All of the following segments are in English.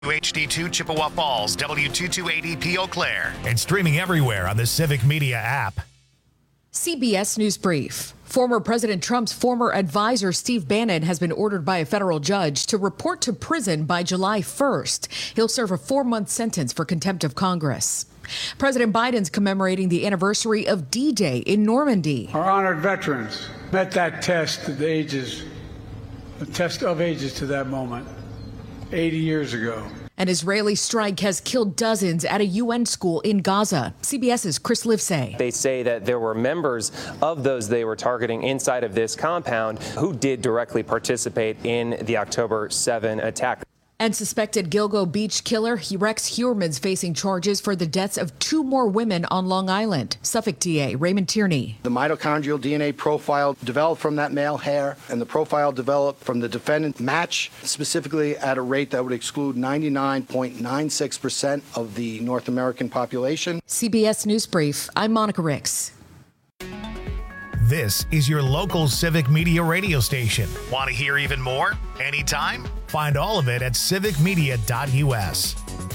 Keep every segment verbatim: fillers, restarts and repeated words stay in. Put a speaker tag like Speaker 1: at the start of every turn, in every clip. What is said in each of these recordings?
Speaker 1: W H D two Chippewa Falls, W two two eight zero P Eau Claire.
Speaker 2: And streaming everywhere on the Civic Media app.
Speaker 3: C B S News Brief. Former President Trump's former advisor, Steve Bannon, has been ordered by a federal judge to report to prison by July first. He'll serve a four-month sentence for contempt of Congress. President Biden's commemorating the anniversary of D-Day in Normandy.
Speaker 4: Our honored veterans met that test of ages, the test of ages to that moment, eighty years ago.
Speaker 3: An Israeli strike has killed dozens at a U N school in Gaza. CBS's Chris Livesay.
Speaker 5: They say that there were members of those they were targeting inside of this compound who did directly participate in the October seventh attack.
Speaker 3: And suspected Gilgo Beach killer Rex Heuermann's facing charges for the deaths of two more women on Long Island. Suffolk D A Raymond Tierney.
Speaker 6: The mitochondrial D N A profile developed from that male hair and the profile developed from the defendant match specifically at a rate that would exclude ninety-nine point nine six percent of the North American population.
Speaker 3: C B S News Brief. I'm Monica Ricks.
Speaker 2: This is your local Civic Media radio station.
Speaker 1: Want to hear even more? Anytime?
Speaker 2: Find all of it at civic media dot U S.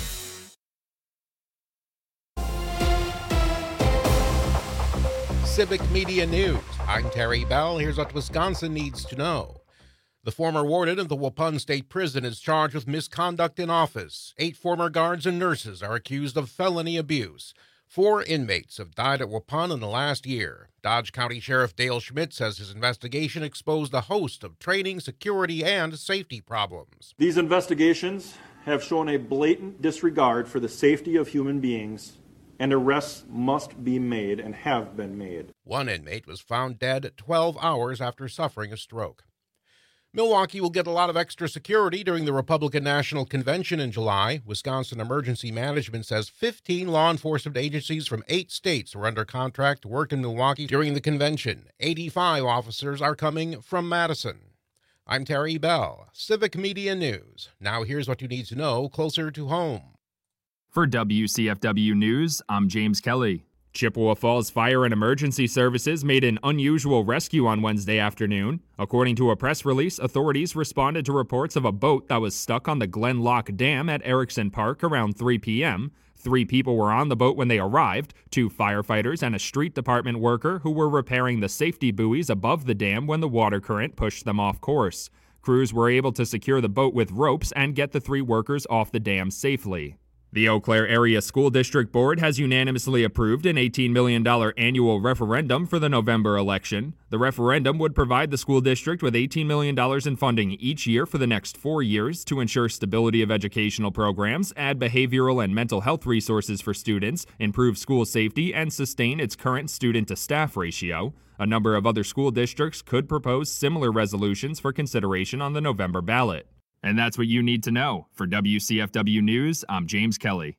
Speaker 7: Civic Media News. I'm Terry Bell. Here's what Wisconsin needs to know. The former warden of the Waupun State Prison is charged with misconduct in office. Eight former guards and nurses are accused of felony abuse. Four inmates have died at Waupun in the last year. Dodge County Sheriff Dale Schmidt says his investigation exposed a host of training, security, and safety problems.
Speaker 8: These investigations have shown a blatant disregard for the safety of human beings, and arrests must be made and have been made.
Speaker 7: One inmate was found dead twelve hours after suffering a stroke. Milwaukee will get a lot of extra security during the Republican National Convention in July. Wisconsin Emergency Management says fifteen law enforcement agencies from eight states were under contract to work in Milwaukee during the convention. eighty-five officers are coming from Madison. I'm Terry Bell, Civic Media News. Now here's what you need to know closer to home.
Speaker 9: For W C F W News, I'm James Kelly. Chippewa Falls Fire and Emergency Services made an unusual rescue on Wednesday afternoon. According to a press release, authorities responded to reports of a boat that was stuck on the Glen Lock Dam at Erickson Park around three p.m. Three people were on the boat when they arrived, two firefighters and a street department worker who were repairing the safety buoys above the dam when the water current pushed them off course. Crews were able to secure the boat with ropes and get the three workers off the dam safely. The Eau Claire Area School District Board has unanimously approved an eighteen million dollars annual referendum for the November election. The referendum would provide the school district with eighteen million dollars in funding each year for the next four years to ensure stability of educational programs, add behavioral and mental health resources for students, improve school safety, and sustain its current student-to-staff ratio. A number of other school districts could propose similar resolutions for consideration on the November ballot. And that's what you need to know. For W C F W News, I'm James Kelly.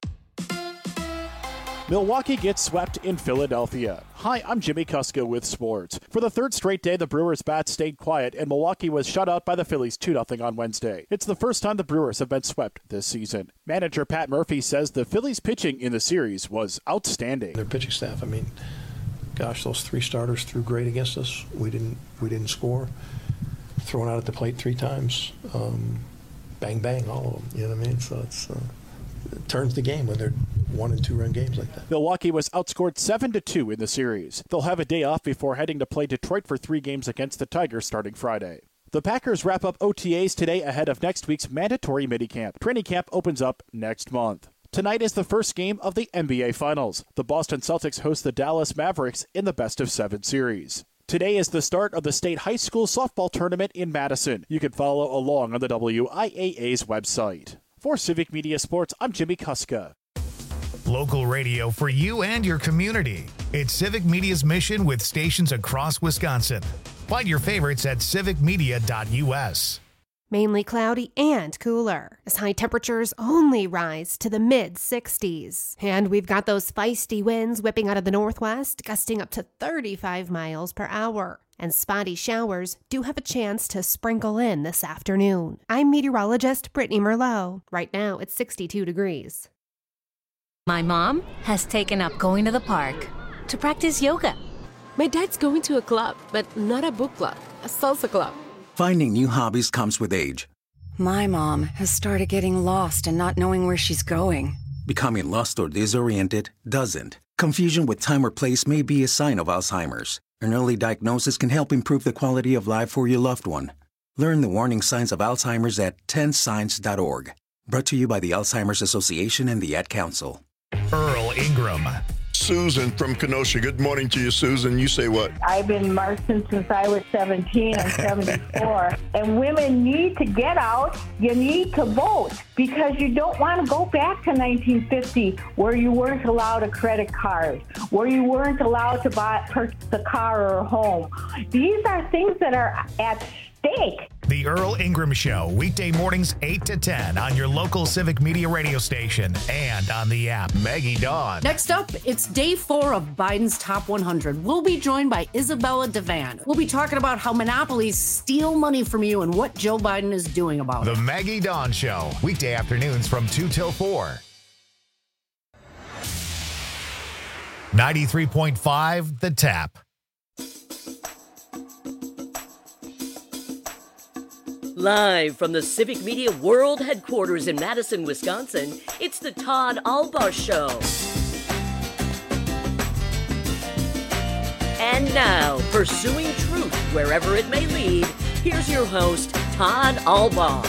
Speaker 10: Milwaukee gets swept in Philadelphia. Hi, I'm Jimmy Kuska with sports. For the third straight day, the Brewers' bats stayed quiet, and Milwaukee was shut out by the Phillies two nothing on Wednesday. It's the first time the Brewers have been swept this season. Manager Pat Murphy says the Phillies' pitching in the series was outstanding.
Speaker 11: Their pitching staff, I mean, gosh, those three starters threw great against us. We didn't, we didn't score. Thrown out at the plate three times. Um, bang, bang, all of them. You know what I mean? So it's, uh, it turns the game when they're one and two run games like that.
Speaker 10: Milwaukee was outscored seven to two in the series. They'll have a day off before heading to play Detroit for three games against the Tigers starting Friday. The Packers wrap up O T As today ahead of next week's mandatory minicamp. Training camp opens up next month. Tonight is the first game of the N B A Finals. The Boston Celtics host the Dallas Mavericks in the best of seven series. Today is the start of the state high school softball tournament in Madison. You can follow along on the W I A A's website. For Civic Media Sports, I'm Jimmy Kuska.
Speaker 2: Local radio for you and your community. It's Civic Media's mission with stations across Wisconsin. Find your favorites at civic media dot U S.
Speaker 12: Mainly cloudy and cooler, as high temperatures only rise to the mid sixties. And we've got those feisty winds whipping out of the northwest, gusting up to thirty-five miles per hour. And spotty showers do have a chance to sprinkle in this afternoon. I'm meteorologist Brittany Merlot. Right now, it's sixty-two degrees.
Speaker 13: My mom has taken up going to the park to practice yoga.
Speaker 14: My dad's going to a club, but not a book club, a salsa club.
Speaker 15: Finding new hobbies comes with age. My mom has started getting lost and not knowing where she's going.
Speaker 16: Becoming lost or disoriented doesn't. Confusion with time or place may be a sign of Alzheimer's. An early diagnosis can help improve the quality of life for your loved one. Learn the warning signs of Alzheimer's at ten signs dot org. Brought to you by the Alzheimer's Association and the Ad Council.
Speaker 2: Earl Ingram.
Speaker 17: Susan from Kenosha. Good morning to you, Susan. You say what?
Speaker 18: I've been marching since I was seventeen. I'm seventy-four. And women need to get out. You need to vote because you don't want to go back to nineteen fifty where you weren't allowed a credit card, where you weren't allowed to buy purchase a car or a home. These are things that are at stake.
Speaker 2: The Earl Ingram Show, weekday mornings eight to ten on your local Civic Media radio station and on the app. Maggie Dawn.
Speaker 19: Next up, it's day four of Biden's Top one hundred. We'll be joined by Isabella Devan. We'll be talking about how monopolies steal money from you and what Joe Biden is doing about
Speaker 2: the
Speaker 19: it.
Speaker 2: The Maggie Dawn Show, weekday afternoons from two till four. ninety-three point five, The Tap.
Speaker 20: Live from the Civic Media World Headquarters in Madison, Wisconsin, it's the Todd Albaugh Show. And now, pursuing truth wherever it may lead, here's your host, Todd Albaugh.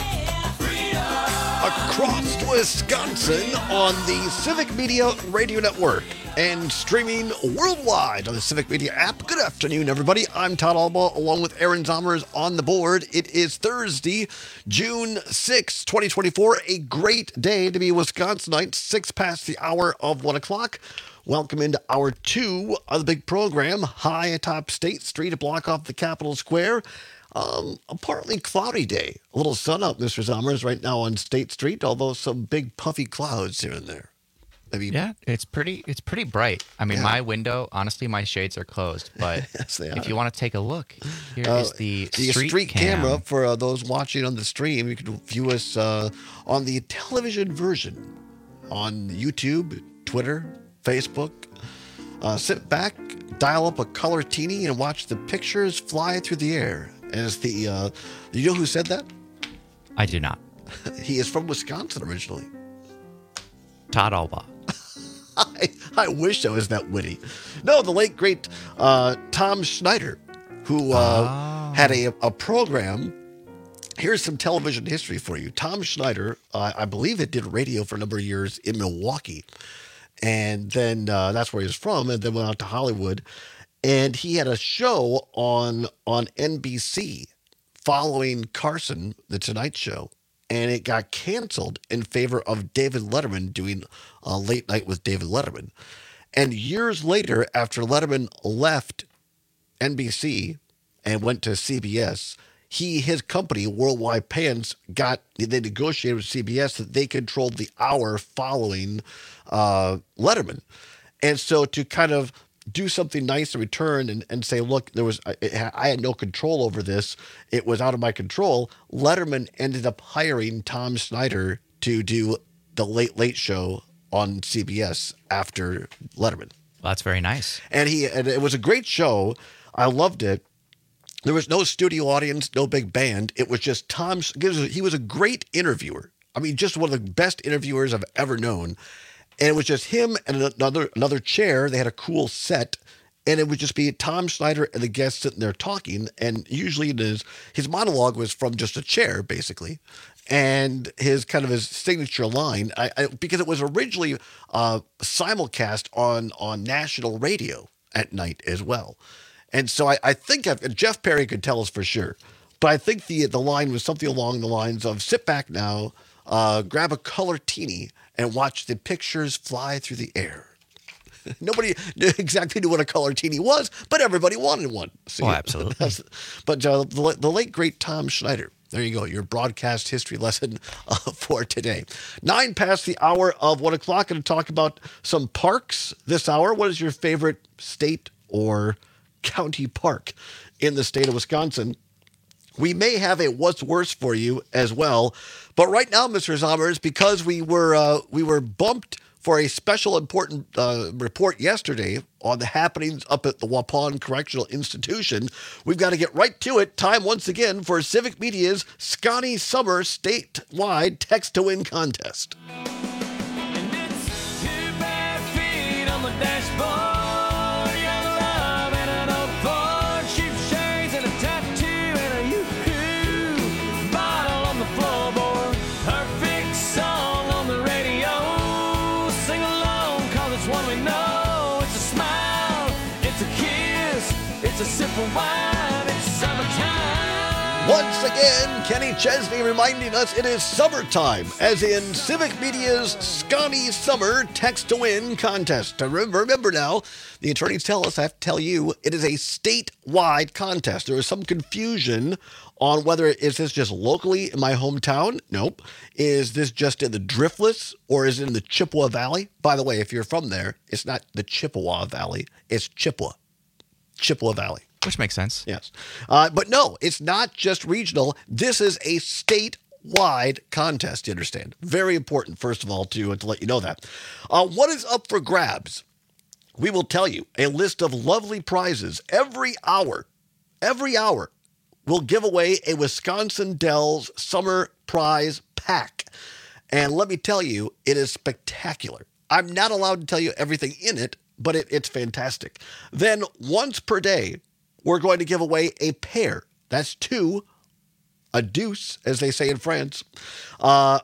Speaker 21: Across Wisconsin on the Civic Media Radio Network and streaming worldwide on the Civic Media app. Good afternoon, everybody. I'm Todd Albaugh, along with Aaron Zommers on the board. It is Thursday, June sixth, twenty twenty-four. A great day to be a Wisconsinite, six past the hour of one o'clock. Welcome into hour two of the big program, high atop State Street, a block off the Capitol Square. Um, a partly cloudy day. A little sun out, Mister Zommers, right now on State Street, although some big puffy clouds here and there. Maybe,
Speaker 22: yeah, it's pretty It's pretty bright. I mean,
Speaker 21: yeah.
Speaker 22: my window, honestly, my shades are closed. But
Speaker 21: yes,
Speaker 22: if you want to take a look, here
Speaker 21: uh,
Speaker 22: is the,
Speaker 21: the
Speaker 22: street,
Speaker 21: street
Speaker 22: cam.
Speaker 21: camera for uh, those watching on the stream. You can view us uh, on the television version on YouTube, Twitter, Facebook. Uh, sit back, dial up a color teeny, and watch the pictures fly through the air. As the, uh, you know who said that?
Speaker 22: I do not.
Speaker 21: He is from Wisconsin originally.
Speaker 22: Todd Albaugh.
Speaker 21: I, I wish I was that witty. No, the late, great uh, Tom Schneider, who uh, oh. had a, a program. Here's some television history for you. Tom Schneider, uh, I believe it did radio for a number of years in Milwaukee. And then uh, that's where he was from, and then went out to Hollywood. And he had a show on on N B C following Carson, The Tonight Show, and it got canceled in favor of David Letterman doing a Late Night with David Letterman. And years later, after Letterman left N B C and went to C B S, he, his company, Worldwide Pants, got, they negotiated with C B S that they controlled the hour following uh, Letterman. And so to kind of do something nice in return and, and say, look, there was I, I had no control over this. It was out of my control. Letterman ended up hiring Tom Schneider to do the Late Late Show on C B S after Letterman.
Speaker 22: Well, that's very nice.
Speaker 21: And he and it was a great show. I loved it. There was no studio audience, no big band. It was just Tom. He was a great interviewer. I mean, just one of the best interviewers I've ever known. And it was just him and another another chair. They had a cool set. And it would just be Tom Schneider and the guests sitting there talking. And usually it is, his monologue was from just a chair, basically. And his kind of his signature line, I, I, because it was originally uh, simulcast on, on national radio at night as well. And so I, I think I've, Jeff Perry could tell us for sure. But I think the the line was something along the lines of, sit back now, uh, grab a color teeny, and watch the pictures fly through the air. Nobody exactly knew what a color teeny was, but everybody wanted one. So,
Speaker 22: oh, absolutely.
Speaker 21: But uh, the, the late, great Tom Schneider. There you go, your broadcast history lesson uh, for today. Nine past the hour of one o'clock. Going to talk about some parks this hour. What is your favorite state or county park in the state of Wisconsin? We may have a what's worse for you as well. But right now, Mister Zommers, because we were uh, we were bumped for a special important uh, report yesterday on the happenings up at the Waupun Correctional Institution. We've got to get right to it. Time once again for Civic Media's Scotty Summer statewide text to win contest. Once again, Kenny Chesney reminding us it is summertime, as in Civic Media's Scotty Summer Text to Win contest. Remember now, the attorneys tell us, I have to tell you, it is a statewide contest. There is some confusion on whether is this just locally in my hometown? Nope. Is this just in the Driftless or is it in the Chippewa Valley? By the way, if you're from there, it's not the Chippewa Valley, it's Chippewa. Chippewa Valley.
Speaker 22: Which makes sense.
Speaker 21: Yes. Uh, but no, it's not just regional. This is a statewide contest, you understand. Very important, first of all, to, to let you know that. Uh, what is up for grabs? We will tell you a list of lovely prizes every hour. Every hour, we'll give away a Wisconsin Dells Summer Prize Pack. And let me tell you, it is spectacular. I'm not allowed to tell you everything in it, but it, it's fantastic. Then once per day, we're going to give away a pair. That's two, a deuce, as they say in France, uh,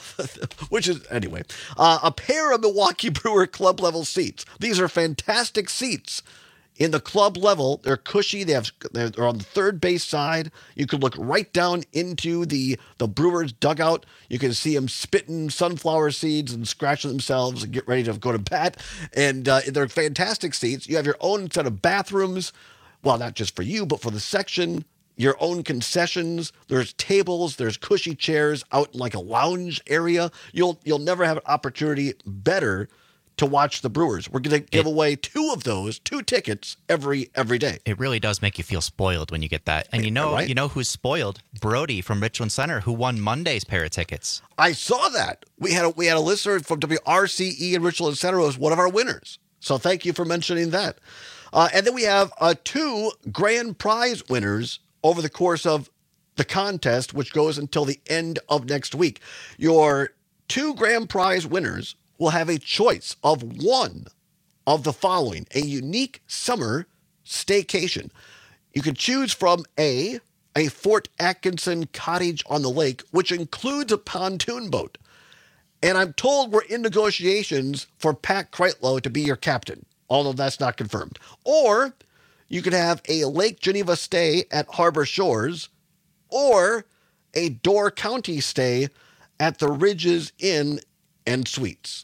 Speaker 21: which is, anyway, uh, a pair of Milwaukee Brewer club level seats. These are fantastic seats. In the club level, they're cushy. They have, they're on the third base side. You can look right down into the, the Brewers dugout. You can see them spitting sunflower seeds and scratching themselves and get ready to go to bat. And uh, they're fantastic seats. You have your own set of bathrooms. Well, not just for you, but for the section, your own concessions. There's tables, there's cushy chairs out in like a lounge area. You'll you'll never have an opportunity better to watch the Brewers. We're going to give it, away two of those, two tickets every every day.
Speaker 22: It really does make you feel spoiled when you get that. And you know, right? you know who's spoiled? Brody from Richland Center, who won Monday's pair of tickets.
Speaker 21: I saw that. We had a, we had a listener from W R C E in Richland Center who was one of our winners. So thank you for mentioning that. Uh, and then we have uh, two grand prize winners over the course of the contest, which goes until the end of next week. Your two grand prize winners will have a choice of one of the following: a unique summer staycation. You can choose from A, a Fort Atkinson cottage on the lake, which includes a pontoon boat. And I'm told we're in negotiations for Pat Kreitlow to be your captain, although that's not confirmed. Or you could have a Lake Geneva stay at Harbor Shores, or a Door County stay at the Ridges Inn and Suites.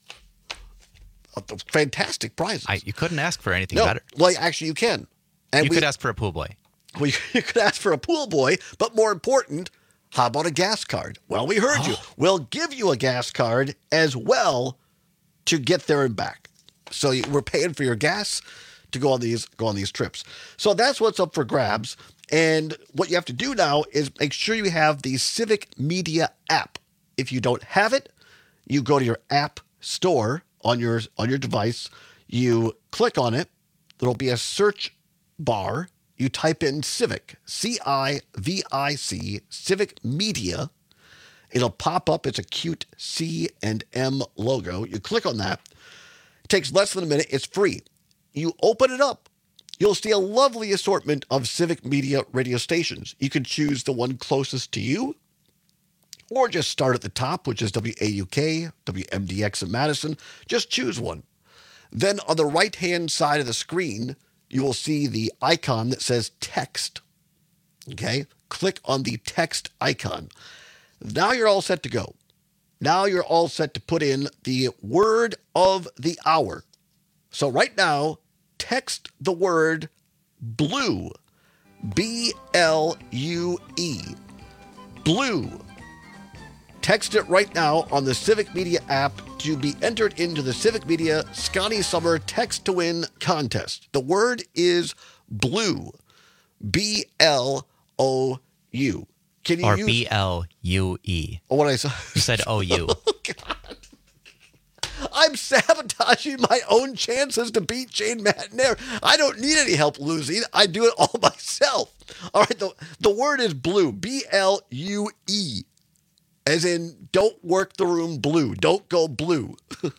Speaker 21: Fantastic prizes.
Speaker 22: I, you couldn't ask for anything
Speaker 21: no,
Speaker 22: better.
Speaker 21: Well, actually, you can. And
Speaker 22: you
Speaker 21: we,
Speaker 22: could ask for a pool boy.
Speaker 21: Well, you could ask for a pool boy, but more important, how about a gas card? Well, we heard you. We'll give you a gas card as well to get there and back. So you, we're paying for your gas to go on these go on these trips. So that's what's up for grabs. And what you have to do now is make sure you have the Civic Media app. If you don't have it, you go to your app store on your on your device. You click on it. There'll be a search bar. You type in Civic, C I V I C, Civic Media. It'll pop up. It's a cute C and M logo. You click on that. It takes less than a minute. It's free. You open it up. You'll see a lovely assortment of Civic Media radio stations. You can choose the one closest to you, or just start at the top, which is W A U K, W M D X in Madison. Just choose one. Then on the right-hand side of the screen, you will see the icon that says text. Okay? Click on the text icon. Now you're all set to go. Now you're all set to put in the word of the hour. So right now, text the word blue. B L U E. Blue. Text it right now on the Civic Media app to be entered into the Civic Media Scotty Summer Text to Win contest. The word is blue. B L O U. Can you
Speaker 22: or
Speaker 21: use...
Speaker 22: B L U E.
Speaker 21: Oh, what I saw.
Speaker 22: You said O U.
Speaker 21: Oh, God. I I'm sabotaging my own chances to beat Jane McNair. I don't need any help losing. I do it all myself. All right, the, the word is blue, B L U E, as in don't work the room blue. Don't go blue.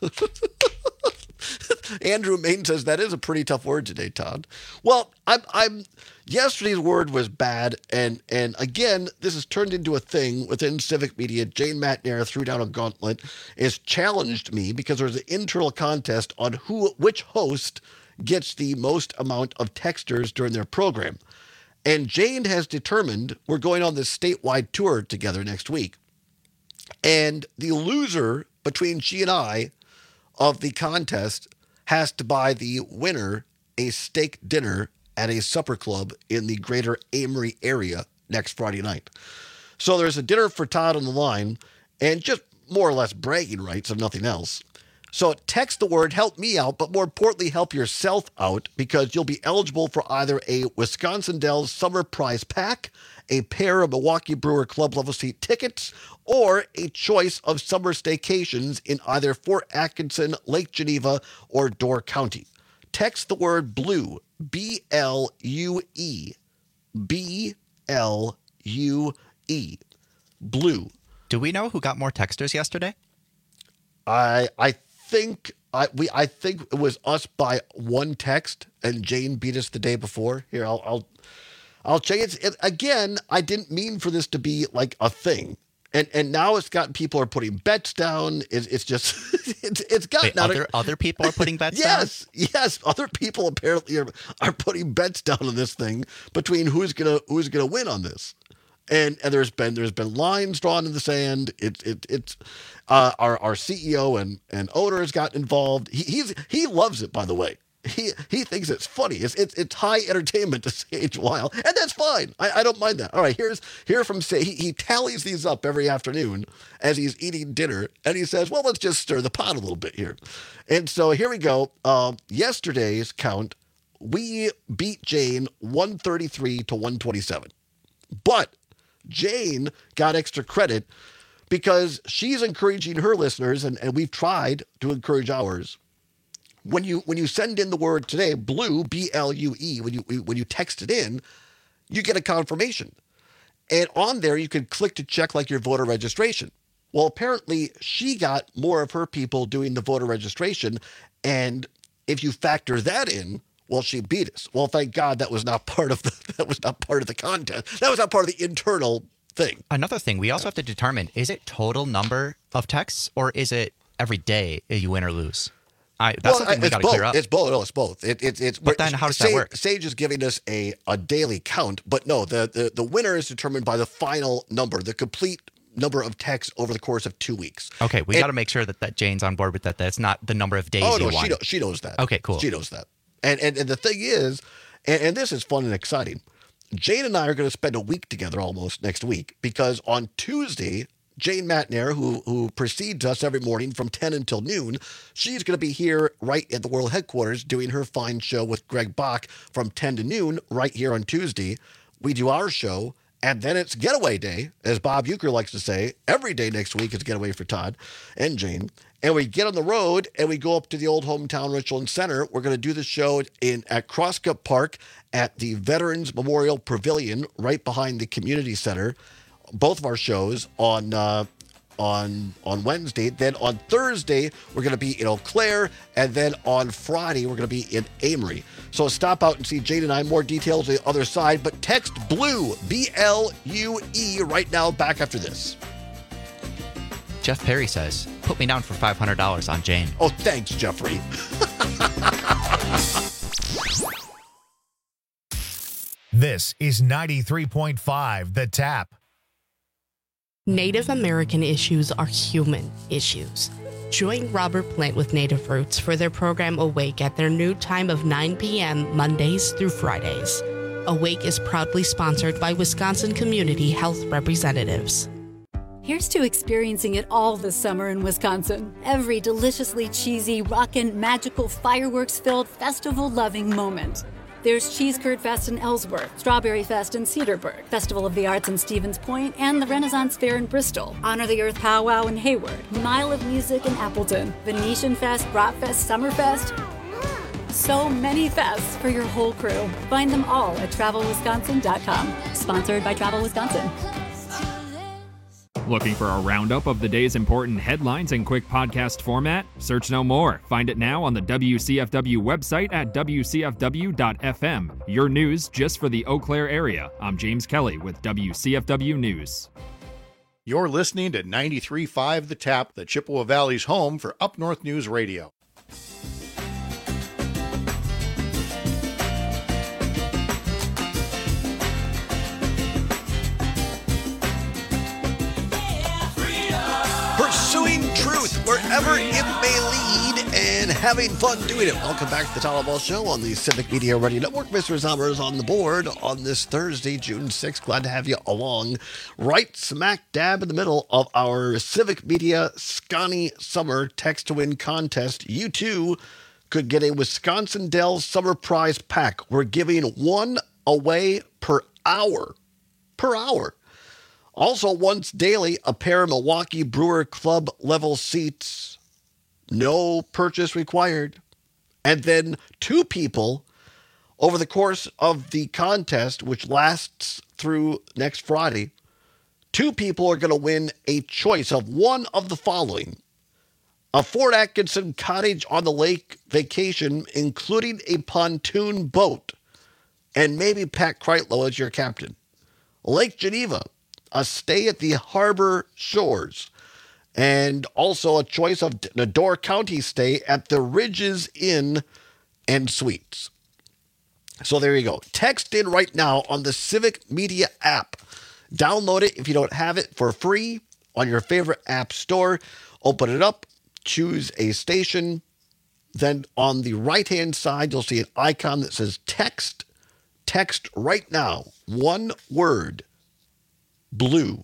Speaker 21: Andrew Main says that is a pretty tough word today, Todd. Well, I'm, I'm. Yesterday's word was bad, and and again, this has turned into a thing within Civic Media. Jane McNair threw down a gauntlet, has challenged me because there's an internal contest on who, which host gets the most amount of texters during their program, and Jane has determined we're going on this statewide tour together next week, and the loser between she and I of the contest has to buy the winner a steak dinner at a supper club in the greater Amory area next Friday night. So there's a dinner for Todd on the line and just more or less bragging rights if nothing else. So text the word help me out, but more importantly, help yourself out because you'll be eligible for either a Wisconsin Dells Summer Prize Pack, a pair of Milwaukee Brewer Club level seat tickets, or a choice of summer staycations in either Fort Atkinson, Lake Geneva, or Door County. Text the word blue, B L U E, B L U E, blue.
Speaker 22: Do we know who got more texters yesterday?
Speaker 21: I I think I we I think it was us by one text, and Jane beat us the day before. Here, I'll I'll I'll check it. it again. I didn't mean for this to be like a thing. And and now it's gotten people are putting bets down. It's, it's just it's it's gotten
Speaker 22: Wait, other
Speaker 21: a,
Speaker 22: other people are putting bets
Speaker 21: yes,
Speaker 22: down.
Speaker 21: Yes, yes, other people apparently are, are putting bets down on this thing between who's gonna who's gonna win on this. And and there's been there's been lines drawn in the sand. It's it, it's uh, our our C E O and and owner has gotten involved. He he's he loves it, by the way. He he thinks it's funny. It's it's, it's high entertainment to Sage Weil, and that's fine. I, I don't mind that. All right, here's here from Sage. He, he tallies these up every afternoon as he's eating dinner, and he says, "Well, let's just stir the pot a little bit here." And so here we go. Um, yesterday's count, we beat Jane one thirty-three to one twenty-seven, but Jane got extra credit because she's encouraging her listeners, and, and we've tried to encourage ours. When you when you send in the word today, blue, B L U E, when you when you text it in, you get a confirmation. And on there, you can click to check like your voter registration. Well, apparently, she got more of her people doing the voter registration. And if you factor that in, well, she beat us. Well, thank God that was not part of the that was not part of the contest. That was not part of the internal thing.
Speaker 22: Another thing, we also have to determine, is it total number of texts or is it every day you win or lose? I, that's
Speaker 21: well,
Speaker 22: something we got to clear up.
Speaker 21: It's both. No, it's both. It, it, it's.
Speaker 22: But then how does
Speaker 21: Sage,
Speaker 22: that work?
Speaker 21: Sage is giving us a, a daily count, but no, the, the, the winner is determined by the final number, the complete number of texts over the course of two weeks.
Speaker 22: Okay, we got to make sure that, that Jane's on board with that. That's not the number of days
Speaker 21: oh,
Speaker 22: you
Speaker 21: no,
Speaker 22: won.
Speaker 21: She, know, she knows that.
Speaker 22: Okay, cool.
Speaker 21: She knows that. And, and, and the thing is, and, and this is fun and exciting, Jane and I are going to spend a week together almost next week because on Tuesday, Jane McNair, who who precedes us every morning from ten until noon, she's going to be here right at the World Headquarters doing her fine show with Greg Bach from ten to noon right here on Tuesday. We do our show, and then it's getaway day, as Bob Uecker likes to say. Every day next week is getaway for Todd and Jane. And we get on the road, and we go up to the old hometown Richland Center. We're going to do the show in at Crosscup Park at the Veterans Memorial Pavilion right behind the community center. Both of our shows on uh, on on Wednesday. Then on Thursday, we're going to be in Eau Claire. And then on Friday, we're going to be in Amory. So stop out and see Jane and I. More details on the other side. But text BLUE, B L U E, right now back after this.
Speaker 22: Jeff Perry says, put me down for five hundred dollars on Jane.
Speaker 21: Oh, thanks, Jeffrey.
Speaker 2: This is ninety-three point five The Tap.
Speaker 4: Native American issues are human issues. Join Robert Plant with Native Roots for their program Awake at their new time of nine p.m. Mondays through Fridays. Awake is proudly sponsored by Wisconsin Community Health Representatives.
Speaker 5: Here's to experiencing it all this summer in Wisconsin. Every deliciously cheesy, rockin', magical, fireworks-filled, festival-loving moment. There's Cheese Curd Fest in Ellsworth, Strawberry Fest in Cedarburg, Festival of the Arts in Stevens Point, and the Renaissance Fair in Bristol, Honor the Earth Powwow in Hayward, Mile of Music in Appleton, Venetian Fest, Bratfest, Summerfest. So many fests for your whole crew. Find them all at travel wisconsin dot com. Sponsored by Travel Wisconsin.
Speaker 9: Looking for a roundup of the day's important headlines in quick podcast format? Search no more. Find it now on the W C F W website at w c f w dot f m. Your news just for the Eau Claire area. I'm James Kelly with W C F W News.
Speaker 3: You're listening to ninety-three point five The Tap, the Chippewa Valley's home for Up North News Radio.
Speaker 21: Pursuing truth wherever it may lead and having fun doing it. Welcome back to the Tyler Ball Show on the Civic Media Radio Network. Mister Summers on the board on this Thursday, June sixth. Glad to have you along right smack dab in the middle of our Civic Media Scotty Summer Text to Win contest. You too could get a Wisconsin Dells Summer Prize Pack. We're giving one away per hour. Per hour. Also, once daily, a pair of Milwaukee Brewer Club level seats. No purchase required. And then two people over the course of the contest, which lasts through next Friday, two people are going to win a choice of one of the following. A Fort Atkinson cottage on the lake vacation, including a pontoon boat, and maybe Pat Kreitlow as your captain. Lake Geneva, a stay at the harbor shores, and also a choice of a Door County stay at the Ridges Inn and Suites. So there you go. Text in right now on the Civic Media app. Download it if you don't have it for free on your favorite app store. Open it up, choose a station. Then on the right-hand side, you'll see an icon that says text. Text right now, one word. Blue,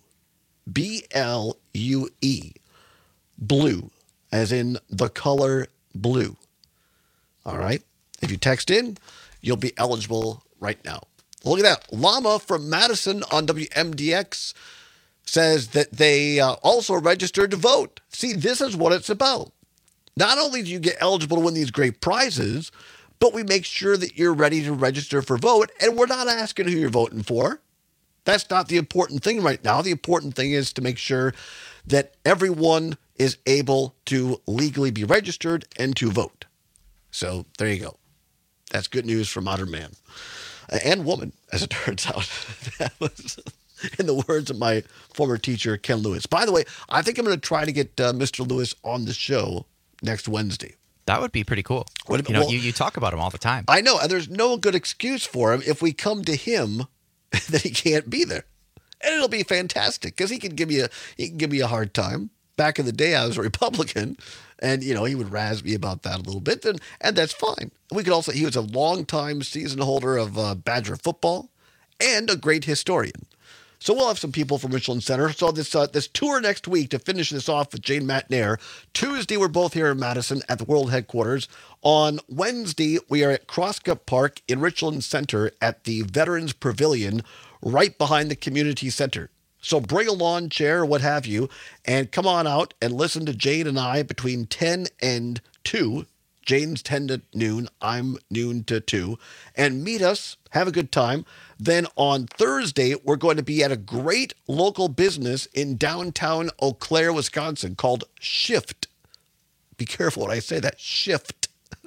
Speaker 21: B L U E, blue, as in the color blue. All right. If you text in, you'll be eligible right now. Look at that. Llama from Madison on W M D X says that they uh, also registered to vote. See, this is what it's about. Not only do you get eligible to win these great prizes, but we make sure that you're ready to register for vote, and we're not asking who you're voting for. That's not the important thing right now. The important thing is to make sure that everyone is able to legally be registered and to vote. So there you go. That's good news for modern man and woman, as it turns out. That was in the words of my former teacher, Ken Lewis. By the way, I think I'm going to try to get uh, Mister Lewis on the show next Wednesday.
Speaker 22: That would be pretty cool.
Speaker 21: What,
Speaker 22: you know,
Speaker 21: well,
Speaker 22: you, you talk about him all the time.
Speaker 21: I know, and there's no good excuse for him if we come to him that he can't be there. And it'll be fantastic because he can give me a he can give me a hard time. Back in the day, I was a Republican, and you know he would razz me about that a little bit, and and that's fine. We could also he was a longtime season holder of uh, Badger football and a great historian. So we'll have some people from Richland Center. So this uh, this tour next week to finish this off with Jane Matnair. Tuesday, we're both here in Madison at the World Headquarters. On Wednesday, we are at Crosscup Park in Richland Center at the Veterans Pavilion, right behind the community center. So bring a lawn chair or what have you, and come on out and listen to Jane and I between ten and two. Jane's ten to noon, I'm noon to two, and meet us, have a good time. Then on Thursday, we're going to be at a great local business in downtown Eau Claire, Wisconsin called Shift. Be careful when I say that, Shift.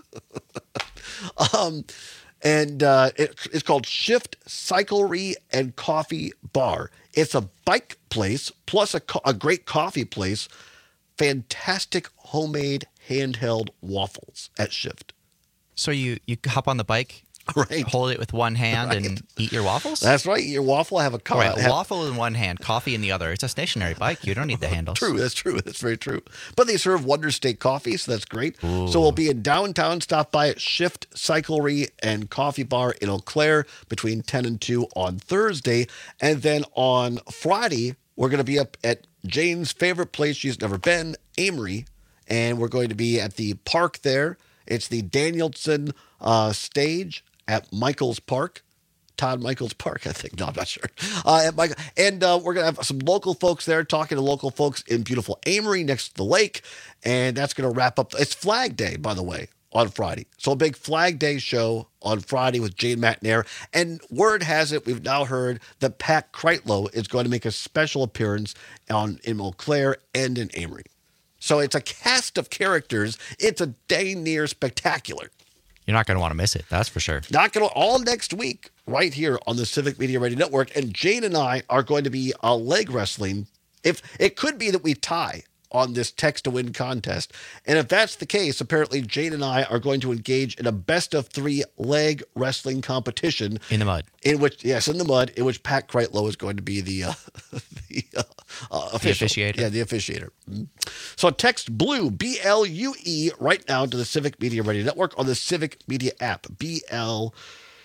Speaker 21: um, and uh, it, it's called Shift Cyclery and Coffee Bar. It's a bike place plus a, co- a great coffee place. Fantastic homemade handheld waffles at Shift.
Speaker 22: So you, you hop on the bike,
Speaker 21: right?
Speaker 22: Hold it with one hand right. and eat your waffles?
Speaker 21: That's right. Eat your waffle. Have a co-
Speaker 22: right,
Speaker 21: have-
Speaker 22: waffle in one hand, coffee in the other. It's a stationary bike. You don't need the handles.
Speaker 21: True. That's true. That's very true. But they serve Wonder State coffee, so that's great.
Speaker 22: Ooh.
Speaker 21: So we'll be in downtown. Stop by at Shift Cyclery and Coffee Bar in Eau Claire between ten and two on Thursday. And then on Friday, we're going to be up at Jane's favorite place she's never been, Amory. And we're going to be at the park there. It's the Danielson uh, stage at Michaels Park. Todd Michaels Park, I think. No, I'm not sure. Uh, at Michael, and uh, we're going to have some local folks there talking to local folks in beautiful Amory next to the lake. And that's going to wrap up. It's Flag Day, by the way, on Friday. So a big Flag Day show on Friday with Jane McNair. And word has it, we've now heard that Pat Kreitlow is going to make a special appearance on in Eau Claire and in Amory. So it's a cast of characters. It's a day near spectacular.
Speaker 22: You're not going to want to miss it, that's for sure.
Speaker 21: Not going to, all next week, right here on the Civic Media Radio Network. And Jane and I are going to be uh, leg wrestling. If it could be that we tie on this text to win contest. And if that's the case, apparently Jane and I are going to engage in a best of three leg wrestling competition.
Speaker 22: In the mud.
Speaker 21: In which, yes, in the mud, in which Pat Kreitlow is going to be the, uh, the, uh, uh, official.
Speaker 22: the officiator.
Speaker 21: Yeah, the officiator. Mm-hmm. So text BLUE, B L U E, right now to the Civic Media Radio Network on the Civic Media app, B L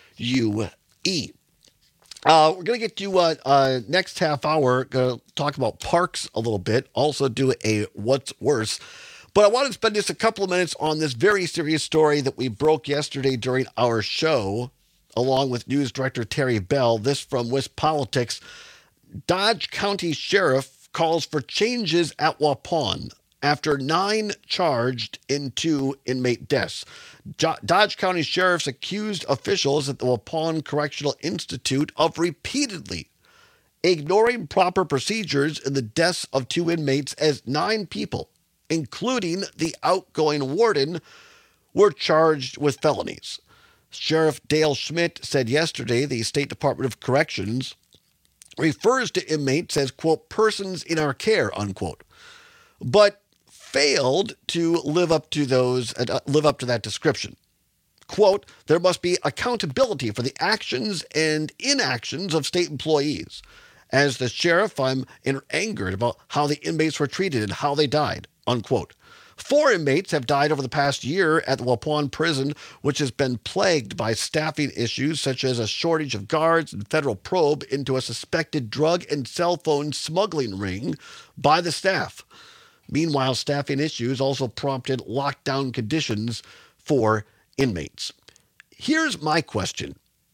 Speaker 21: U E. Uh, we're going to get to uh, uh, next half hour, going to talk about parks a little bit, also do a what's worse. But I want to spend just a couple of minutes on this very serious story that we broke yesterday during our show, along with news director Terry Bell. This from WisPolitics. Dodge County Sheriff calls for changes at Waupun after nine charged in two inmate deaths. Dodge County Sheriff's accused officials at the Waupun Correctional Institute of repeatedly ignoring proper procedures in the deaths of two inmates as nine people, including the outgoing warden, were charged with felonies. Sheriff Dale Schmidt said yesterday the State Department of Corrections refers to inmates as, quote, persons in our care, unquote, but failed to live up to those uh, live up to that description. Quote, there must be accountability for the actions and inactions of state employees. As the sheriff, I'm angered about how the inmates were treated and how they died, unquote. Four inmates have died over the past year at the Waupun prison, which has been plagued by staffing issues such as a shortage of guards and federal probe into a suspected drug and cell phone smuggling ring by the staff. Meanwhile, staffing issues also prompted lockdown conditions for inmates. Here's my question.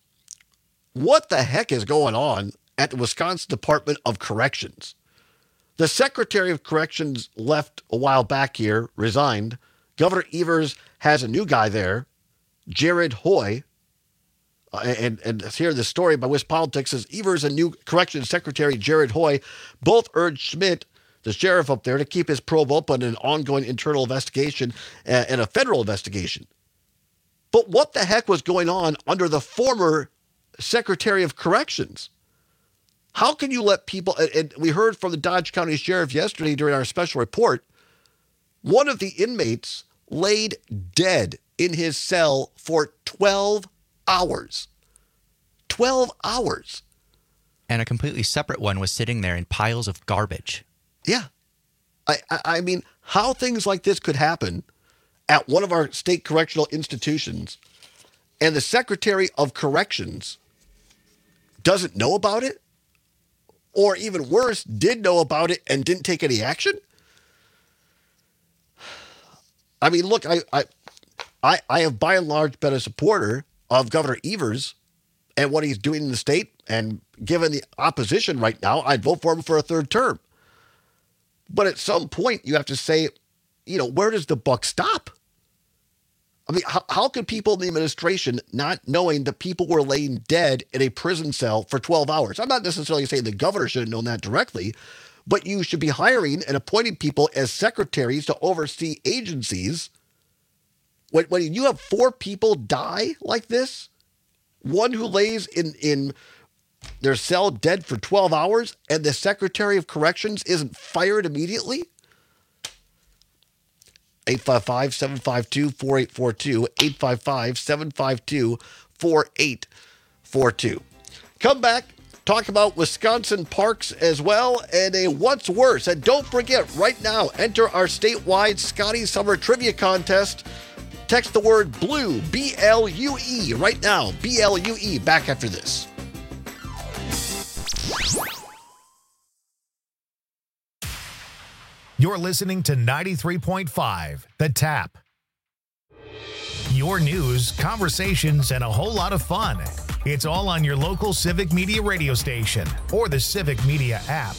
Speaker 21: What the heck is going on at the Wisconsin Department of Corrections? The Secretary of Corrections left a while back here, resigned. Governor Evers has a new guy there, Jared Hoy. Uh, and, and here the story by WisPolitics says Evers and new Corrections Secretary Jared Hoy both urged Schmidt, the sheriff up there, to keep his probe open in an ongoing internal investigation uh, and a federal investigation. But what the heck was going on under the former Secretary of Corrections? How can you let people, and we heard from the Dodge County Sheriff yesterday during our special report, one of the inmates laid dead in his cell for twelve hours. twelve hours.
Speaker 22: And a completely separate one was sitting there in piles of garbage.
Speaker 21: Yeah. I, I, I mean, how things like this could happen at one of our state correctional institutions and the Secretary of Corrections doesn't know about it? Or even worse, did know about it and didn't take any action? I mean, look, I, I, I, I have by and large been a supporter of Governor Evers and what he's doing in the state. And given the opposition right now, I'd vote for him for a third term. But at some point, you have to say, you know, where does the buck stop? I mean, how, how could people in the administration not knowing that people were laying dead in a prison cell for twelve hours? I'm not necessarily saying the governor should have known that directly, but you should be hiring and appointing people as secretaries to oversee agencies. When, when you have four people die like this, one who lays in, in their cell dead for twelve hours, and the Secretary of Corrections isn't fired immediately? eight five five, seven five two, four eight four two, eight five five, seven five two, four eight four two. Come back, talk about Wisconsin parks as well, and a what's worse. And don't forget, right now, enter our statewide Scotty Summer Trivia Contest. Text the word BLUE, B L U E, right now, B L U E, back after this.
Speaker 2: You're listening to ninety-three point five, The Tap. Your news, conversations, and a whole lot of fun. It's all on your local Civic Media radio station or the Civic Media app.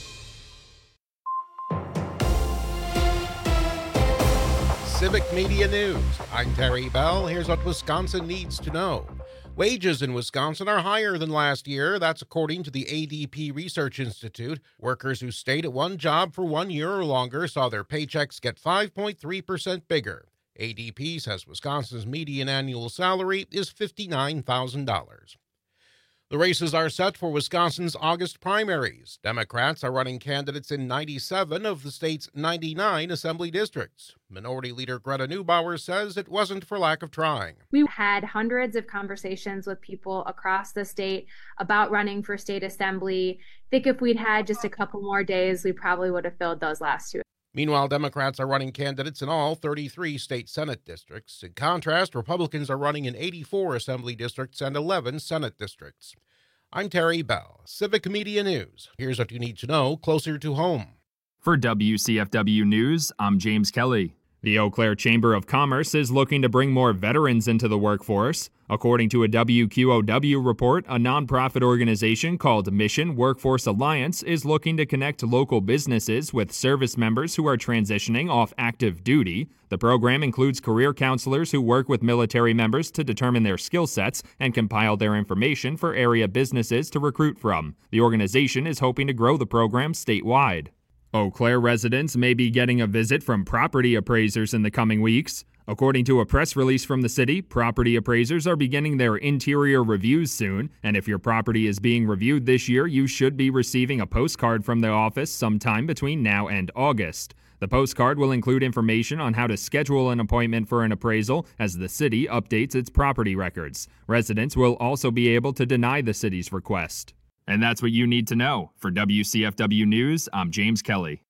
Speaker 7: Civic Media News. I'm Terry Bell. Here's what Wisconsin needs to know. Wages in Wisconsin are higher than last year. That's according to the A D P Research Institute. Workers who stayed at one job for one year or longer saw their paychecks get five point three percent bigger. A D P says Wisconsin's median annual salary is fifty-nine thousand dollars. The races are set for Wisconsin's August primaries. Democrats are running candidates in ninety-seven of the state's ninety-nine assembly districts. Minority Leader Greta Neubauer says it wasn't for lack of trying.
Speaker 1: We had hundreds of conversations with people across the state about running for state assembly. I think if we'd had just a couple more days, we probably would have filled those last two.
Speaker 7: Meanwhile, Democrats are running candidates in all thirty-three state Senate districts. In contrast, Republicans are running in eighty-four assembly districts and eleven Senate districts. I'm Terry Bell, Civic Media News. Here's what you need to know closer to home.
Speaker 9: For W C F W News, I'm James Kelly. The Eau Claire Chamber of Commerce is looking to bring more veterans into the workforce. According to a W Q O W report, a nonprofit organization called Mission Workforce Alliance is looking to connect local businesses with service members who are transitioning off active duty. The program includes career counselors who work with military members to determine their skill sets and compile their information for area businesses to recruit from. The organization is hoping to grow the program statewide. Eau Claire residents may be getting a visit from property appraisers in the coming weeks. According to a press release from the city, property appraisers are beginning their interior reviews soon, and if your property is being reviewed this year, you should be receiving a postcard from the office sometime between now and August. The postcard will include information on how to schedule an appointment for an appraisal as the city updates its property records. Residents will also be able to deny the city's request. And that's what you need to know. For W C F W News, I'm James Kelly.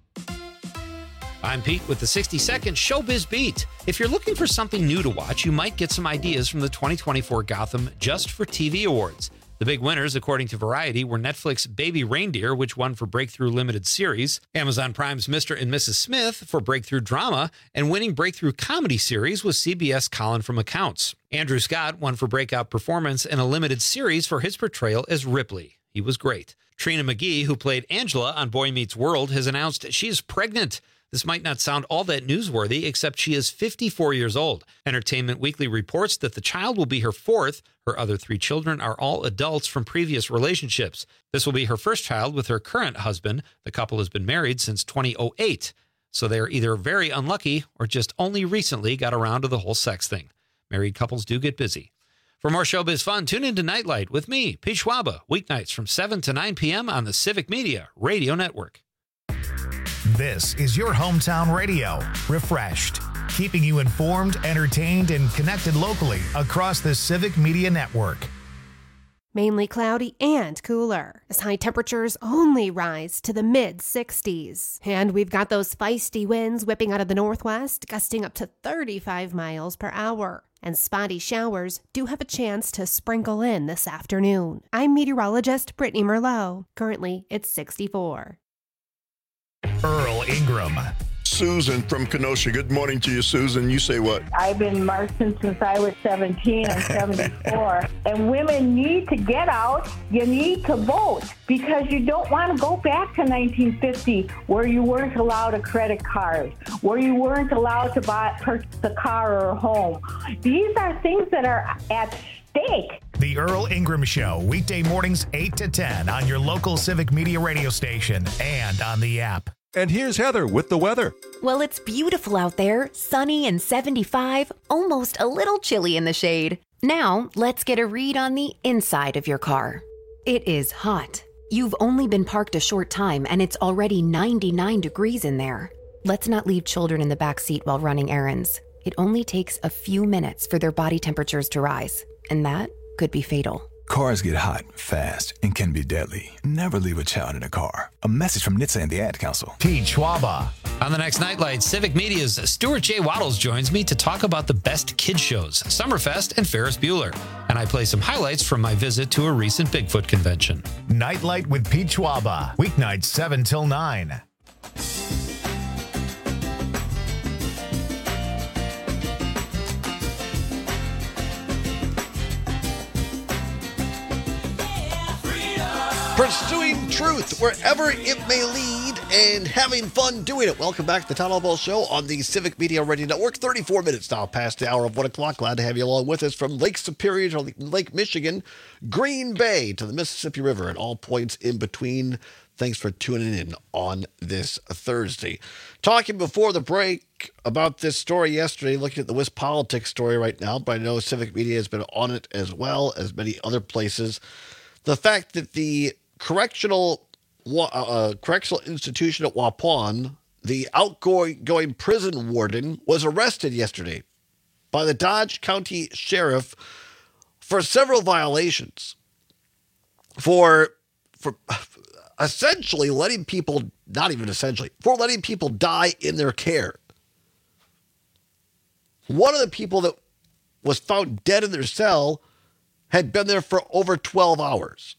Speaker 6: I'm Pete with the sixty second Showbiz Beat. If you're looking for something new to watch, you might get some ideas from the twenty twenty-four Gotham Just for T V Awards. The big winners, according to Variety, were Netflix Baby Reindeer, which won for Breakthrough Limited Series, Amazon Prime's Mister and Missus Smith for Breakthrough Drama, and winning Breakthrough Comedy Series was C B S Colin from Accounts. Andrew Scott won for Breakout Performance in a Limited Series for his portrayal as Ripley. He was great. Trina McGee, who played Angela on Boy Meets World, has announced she is pregnant. This might not sound all that newsworthy, except she is fifty-four years old. Entertainment Weekly reports that the child will be her fourth. Her other three children are all adults from previous relationships. This will be her first child with her current husband. The couple has been married since two thousand eight. So they are either very unlucky or just only recently got around to the whole sex thing. Married couples do get busy. For more showbiz fun, tune into Nightlight with me, Pete Schwaba, weeknights from seven to nine p.m. on the Civic Media Radio Network.
Speaker 2: This is your hometown radio, refreshed, keeping you informed, entertained, and connected locally across the Civic Media Network.
Speaker 12: Mainly cloudy and cooler, as high temperatures only rise to the mid sixties. And we've got those feisty winds whipping out of the northwest, gusting up to thirty-five miles per hour. And spotty showers do have a chance to sprinkle in this afternoon. I'm meteorologist Brittany Merlot. Currently, it's sixty-four.
Speaker 2: Earl Ingram.
Speaker 17: Susan from Kenosha. Good morning to you, Susan. You say what?
Speaker 18: I've been marching since I was seventeen. I'm seventy-four. And women need to get out. You need to vote because you don't want to go back to nineteen fifty where you weren't allowed a credit card, where you weren't allowed to buy purchase a car or a home. These are things that are at stake.
Speaker 2: The Earl Ingram Show, weekday mornings eight to ten on your local Civic Media radio station and on the app.
Speaker 23: And here's Heather with the weather.
Speaker 24: Well, it's beautiful out there, sunny and seventy-five, almost a little chilly in the shade. Now, let's get a read on the inside of your car. It is hot. You've only been parked a short time and it's already ninety-nine degrees in there. Let's not leave children in the back seat while running errands. It only takes a few minutes for their body temperatures to rise, and that could be fatal.
Speaker 25: Cars get hot, fast, and can be deadly. Never leave a child in a car. A message from N H T S A and the Ad Council.
Speaker 2: Pete Schwaba.
Speaker 6: On the next Nightlight, Civic Media's Stuart J. Waddles joins me to talk about the best kid shows, Summerfest and Ferris Bueller. And I play some highlights from my visit to a recent Bigfoot convention.
Speaker 2: Nightlight with Pete Schwaba. Weeknights seven till nine.
Speaker 21: Pursuing truth wherever it may lead and having fun doing it. Welcome back to the Town Hall Ball Show on the Civic Media Radio Network. thirty-four minutes now past the hour of one o'clock. Glad to have you along with us from Lake Superior to Lake Michigan, Green Bay to the Mississippi River, and all points in between. Thanks for tuning in on this Thursday. Talking before the break about this story yesterday, looking at the WisPolitics story right now, but I know Civic Media has been on it as well as many other places. The fact that the correctional uh, correctional institution at Waupun, the outgoing going prison warden, was arrested yesterday by the Dodge County Sheriff for several violations. For for essentially letting people, not even essentially, for letting people die in their care. One of the people that was found dead in their cell had been there for over twelve hours.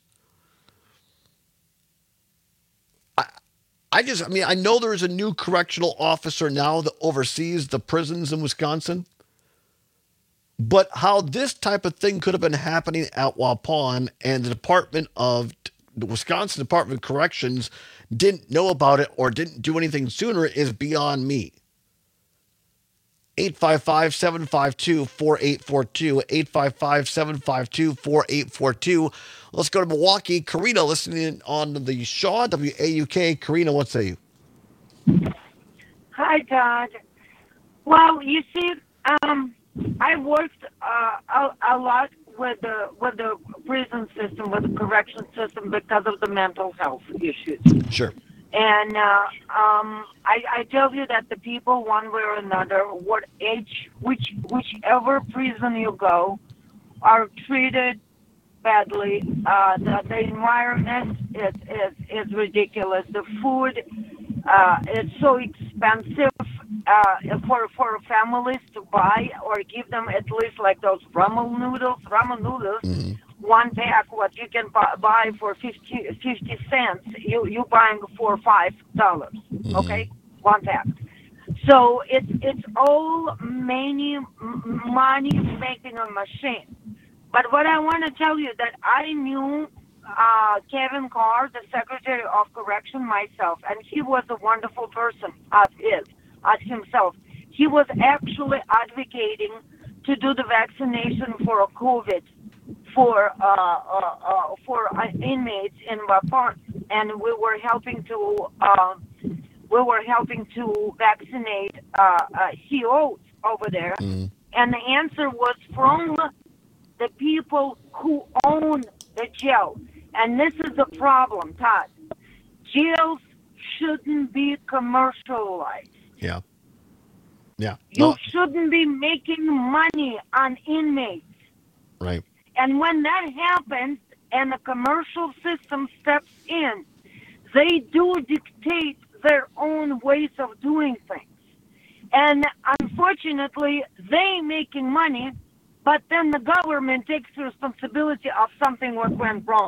Speaker 21: I, I just, I mean, I know there's a new correctional officer now that oversees the prisons in Wisconsin, but how this type of thing could have been happening at Waupun and the Department of the Wisconsin Department of Corrections didn't know about it or didn't do anything sooner is beyond me. eight five five, seven five two, four eight four two, eight five five, seven five two, four eight four two. Let's go to Milwaukee. Karina, listening on the Shaw, W A U K. Karina, what say you?
Speaker 8: Hi, Todd. Well, you see, um, I worked uh, a, a lot with the with the prison system, with the correction system, because of the mental health issues.
Speaker 21: Sure.
Speaker 8: And uh, um, I, I tell you that the people, one way or another, what age, which whichever prison you go, are treated badly. Uh, the, the environment is, is is ridiculous. The food uh, is so expensive uh, for for families to buy or give them at least like those ramen noodles. Ramen noodles. Mm-hmm. One pack, what you can buy, buy for fifty, fifty cents, you you buying for five dollars. Mm-hmm. Okay, one pack. So it's it's all many money making a machine. But what I want to tell you that I knew uh, Kevin Carr, the Secretary of Correction, myself, and he was a wonderful person as is, as himself. He was actually advocating to do the vaccination for COVID for uh, uh, uh, for uh, inmates in Waupun, and we were helping to uh, we were helping to vaccinate uh, uh, C Os over there, mm. and the answer was from the people who own the jail, and this is the problem, Todd. Jails shouldn't be commercialized.
Speaker 21: Yeah, yeah.
Speaker 8: You
Speaker 21: no.
Speaker 8: shouldn't be making money on inmates.
Speaker 21: Right.
Speaker 8: And when that happens and the commercial system steps in, they do dictate their own ways of doing things. And unfortunately, they making money, but then the government takes responsibility of something what went wrong.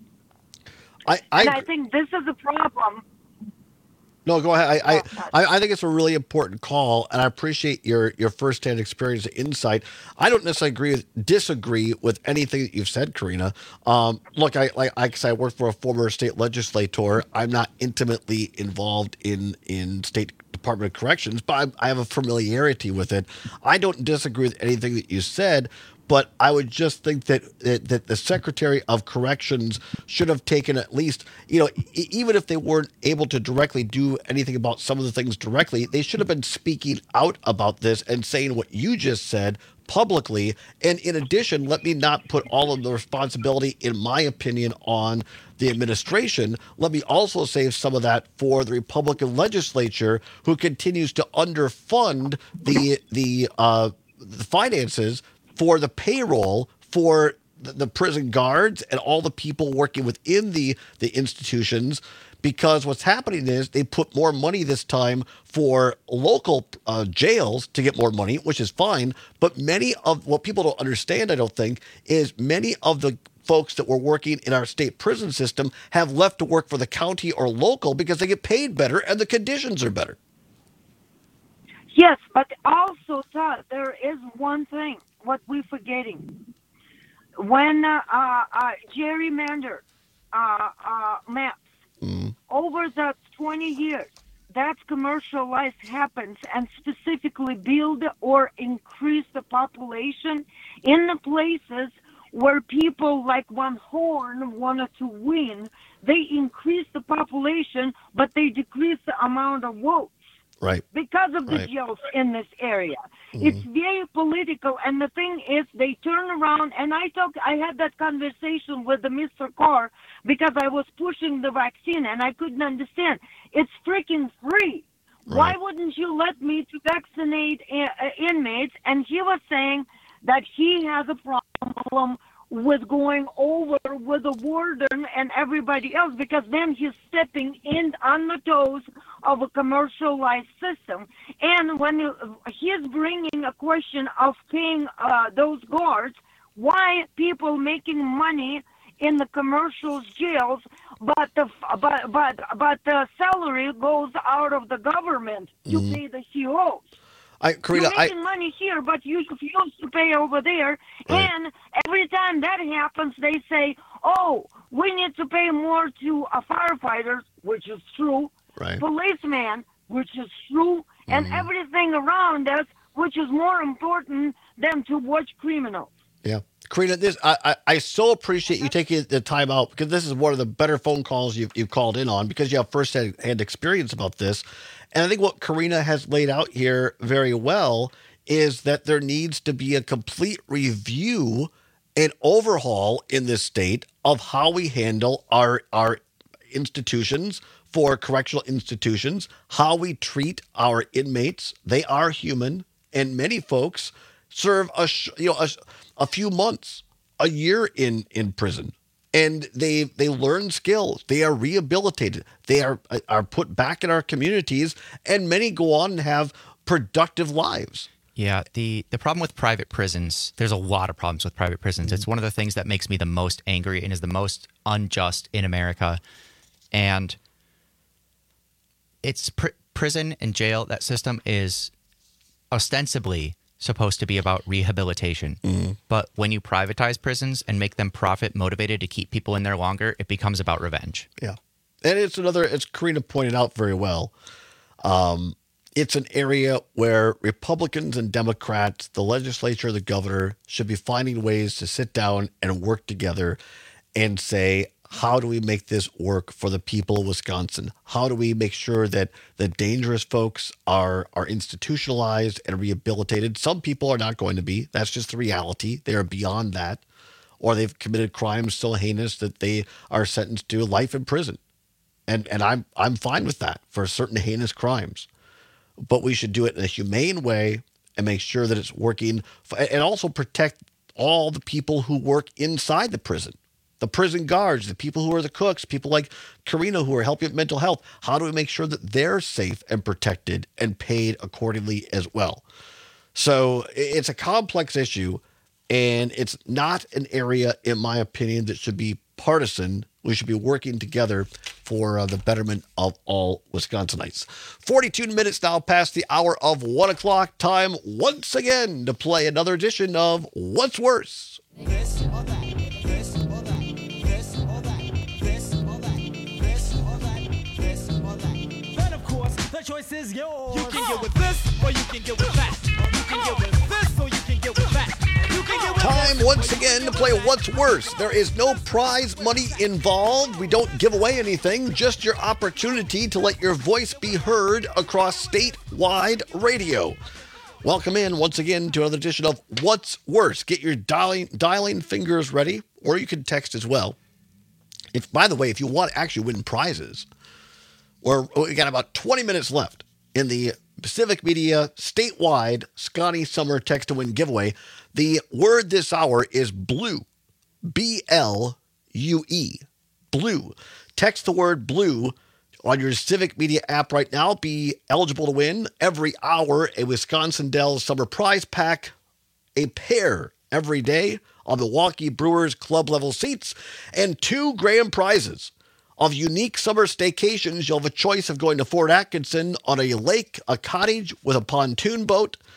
Speaker 21: I, I,
Speaker 8: and I think this is a problem.
Speaker 21: No, go ahead. I, I, I think it's a really important call, and I appreciate your, your firsthand experience and insight. I don't necessarily agree with, disagree with anything that you've said, Karina. Um, look, I like I, I work for a former state legislator. I'm not intimately involved in, in state Department of Corrections, but I, I have a familiarity with it. I don't disagree with anything that you said, but I would just think that, that that the Secretary of Corrections should have taken at least, you know, e- even if they weren't able to directly do anything about some of the things directly, they should have been speaking out about this and saying what you just said publicly. And in addition, let me not put all of the responsibility, in my opinion, on the administration. Let me also save some of that for the Republican legislature, who continues to underfund the the uh, the finances for the payroll for the prison guards and all the people working within the, the institutions, because what's happening is they put more money this time for local uh, jails to get more money, which is fine. But many of what people don't understand, I don't think, is many of the folks that were working in our state prison system have left to work for the county or local because they get paid better and the conditions are better.
Speaker 8: Yes, but also, Todd, there is one thing, what we're forgetting. When uh, uh, uh, gerrymander uh, uh, maps.
Speaker 21: Mm.
Speaker 8: Over the twenty years, that commercialized happens and specifically build or increase the population in the places where people like Van Horn wanted to win. They increase the population, but they decrease the amount of votes.
Speaker 21: Right.
Speaker 8: Because of the
Speaker 21: Right.
Speaker 8: jails in this area.
Speaker 21: Mhm.
Speaker 8: It's very political, and the thing is, they turn around, and I talk, I had that conversation with the Mister Carr because I was pushing the vaccine, and I couldn't understand. It's freaking free. Why
Speaker 21: Right.
Speaker 8: wouldn't you let me to vaccinate uh, uh, inmates? And he was saying that he has a problem with going over with the warden and everybody else, because then he's stepping in on the toes of a commercialized system. And when you- he's bringing a question of paying uh, those guards, why people making money in the commercial jails, but the but but but the salary goes out of the government to
Speaker 21: Mhm.
Speaker 8: pay the C Os.
Speaker 21: I, Karina,
Speaker 8: You're making
Speaker 21: I,
Speaker 8: money here, but you refuse to pay over there.
Speaker 21: Right.
Speaker 8: And every time that happens, they say, "Oh, we need to pay more to a firefighter," which is true.
Speaker 21: Right.
Speaker 8: Policeman, which is true, and
Speaker 21: Mhm.
Speaker 8: everything around us, which is more important than to watch criminals.
Speaker 21: yeah. Karina, this I, I, I so appreciate you taking the time out, because this is one of the better phone calls you've, you've called in on, because you have first-hand experience about this. And I think what Karina has laid out here very well is that there needs to be a complete review and overhaul in this state of how we handle our our institutions for correctional institutions, how we treat our inmates. They are human, and many folks serve a sh- you know a, a few months, a year in in prison. And they they learn skills. They are rehabilitated. They are are put back in our communities, and many go on and have productive lives.
Speaker 22: Yeah, the, the problem with private prisons, there's a lot of problems with private prisons. It's one of the things that makes me the most angry and is the most unjust in America. And it's pr- prison and jail, that system is ostensibly supposed to be about rehabilitation.
Speaker 21: Mm-hmm.
Speaker 22: But when you privatize prisons and make them profit motivated to keep people in there longer, it becomes about revenge.
Speaker 21: Yeah. And it's another, as Karina pointed out very well, um, it's an area where Republicans and Democrats, the legislature, the governor, should be finding ways to sit down and work together and say, how do we make this work for the people of Wisconsin? How do we make sure that the dangerous folks are are institutionalized and rehabilitated? Some people are not going to be. That's just the reality. They are beyond that. Or they've committed crimes so heinous that they are sentenced to life in prison. And and I'm I'm fine with that for certain heinous crimes. But we should do it in a humane way and make sure that it's working, and also protect all the people who work inside the prison. The prison guards, the people who are the cooks, people like Karina who are helping with mental health. How do we make sure that they're safe and protected and paid accordingly as well? So it's a complex issue, and it's not an area, in my opinion, that should be partisan. We should be working together for uh, the betterment of all Wisconsinites. forty-two minutes now past the hour of one o'clock. Time once again to play another edition of What's Worse?
Speaker 10: This or that, this or that, this or that, this or that, this or that, this or that. Then of course, the choice is yours. You can get with this or you can get with that. You can get with this or you can get with that. You can get with
Speaker 21: Time once again to play What's Worse. There is no prize money involved. We don't give away anything, just your opportunity to let your voice be heard across statewide radio. Welcome in once again to another edition of What's Worse. Get your dialing, dialing fingers ready, or you can text as well. If, by the way, if you want to actually win prizes, we're, we got about twenty minutes left in the Civic Media statewide Scotty Summer Text to Win giveaway. The word this hour is blue, B L U E, blue. Text the word blue on your Civic Media app right now. Be eligible to win every hour a Wisconsin Dells Summer Prize Pack, a pair every day on Milwaukee Brewers club level seats, and two grand prizes of unique summer staycations. You'll have a choice of going to Fort Atkinson on a lake, a cottage with a pontoon boat,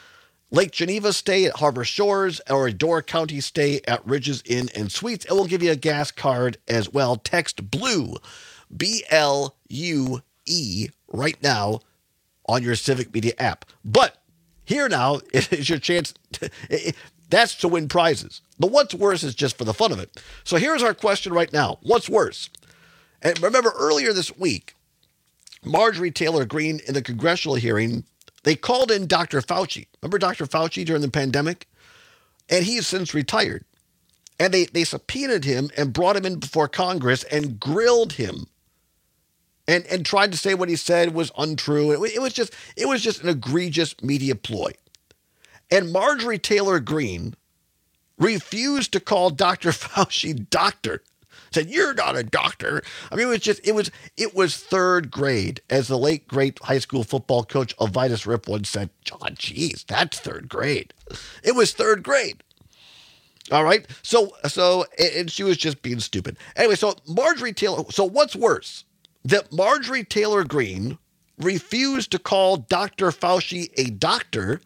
Speaker 21: Lake Geneva stay at Harbor Shores, or a Door County stay at Ridges Inn and Suites. And we'll give you a gas card as well. Text BLUE, B L U E, right now on your Civic Media app. But here now is your chance. To, that's to win prizes. The what's worse is just for the fun of it. So here's our question right now. What's worse? And remember, earlier this week, Marjorie Taylor Greene, in the congressional hearing, they called in Doctor Fauci. Remember Doctor Fauci during the pandemic? And he has since retired. And they, they subpoenaed him and brought him in before Congress and grilled him and, and tried to say what he said was untrue. It, it was just it was just an egregious media ploy. And Marjorie Taylor Greene refused to call Doctor Fauci doctor. Said, "You're not a doctor." I mean, it was just, it was, it was third grade, as the late, great high school football coach Elvitus Rip once said. John, geez, that's third grade. It was third grade. All right. So, so, and she was just being stupid. Anyway, so Marjorie Taylor, so what's worse? That Marjorie Taylor Greene refused to call Doctor Fauci a doctor,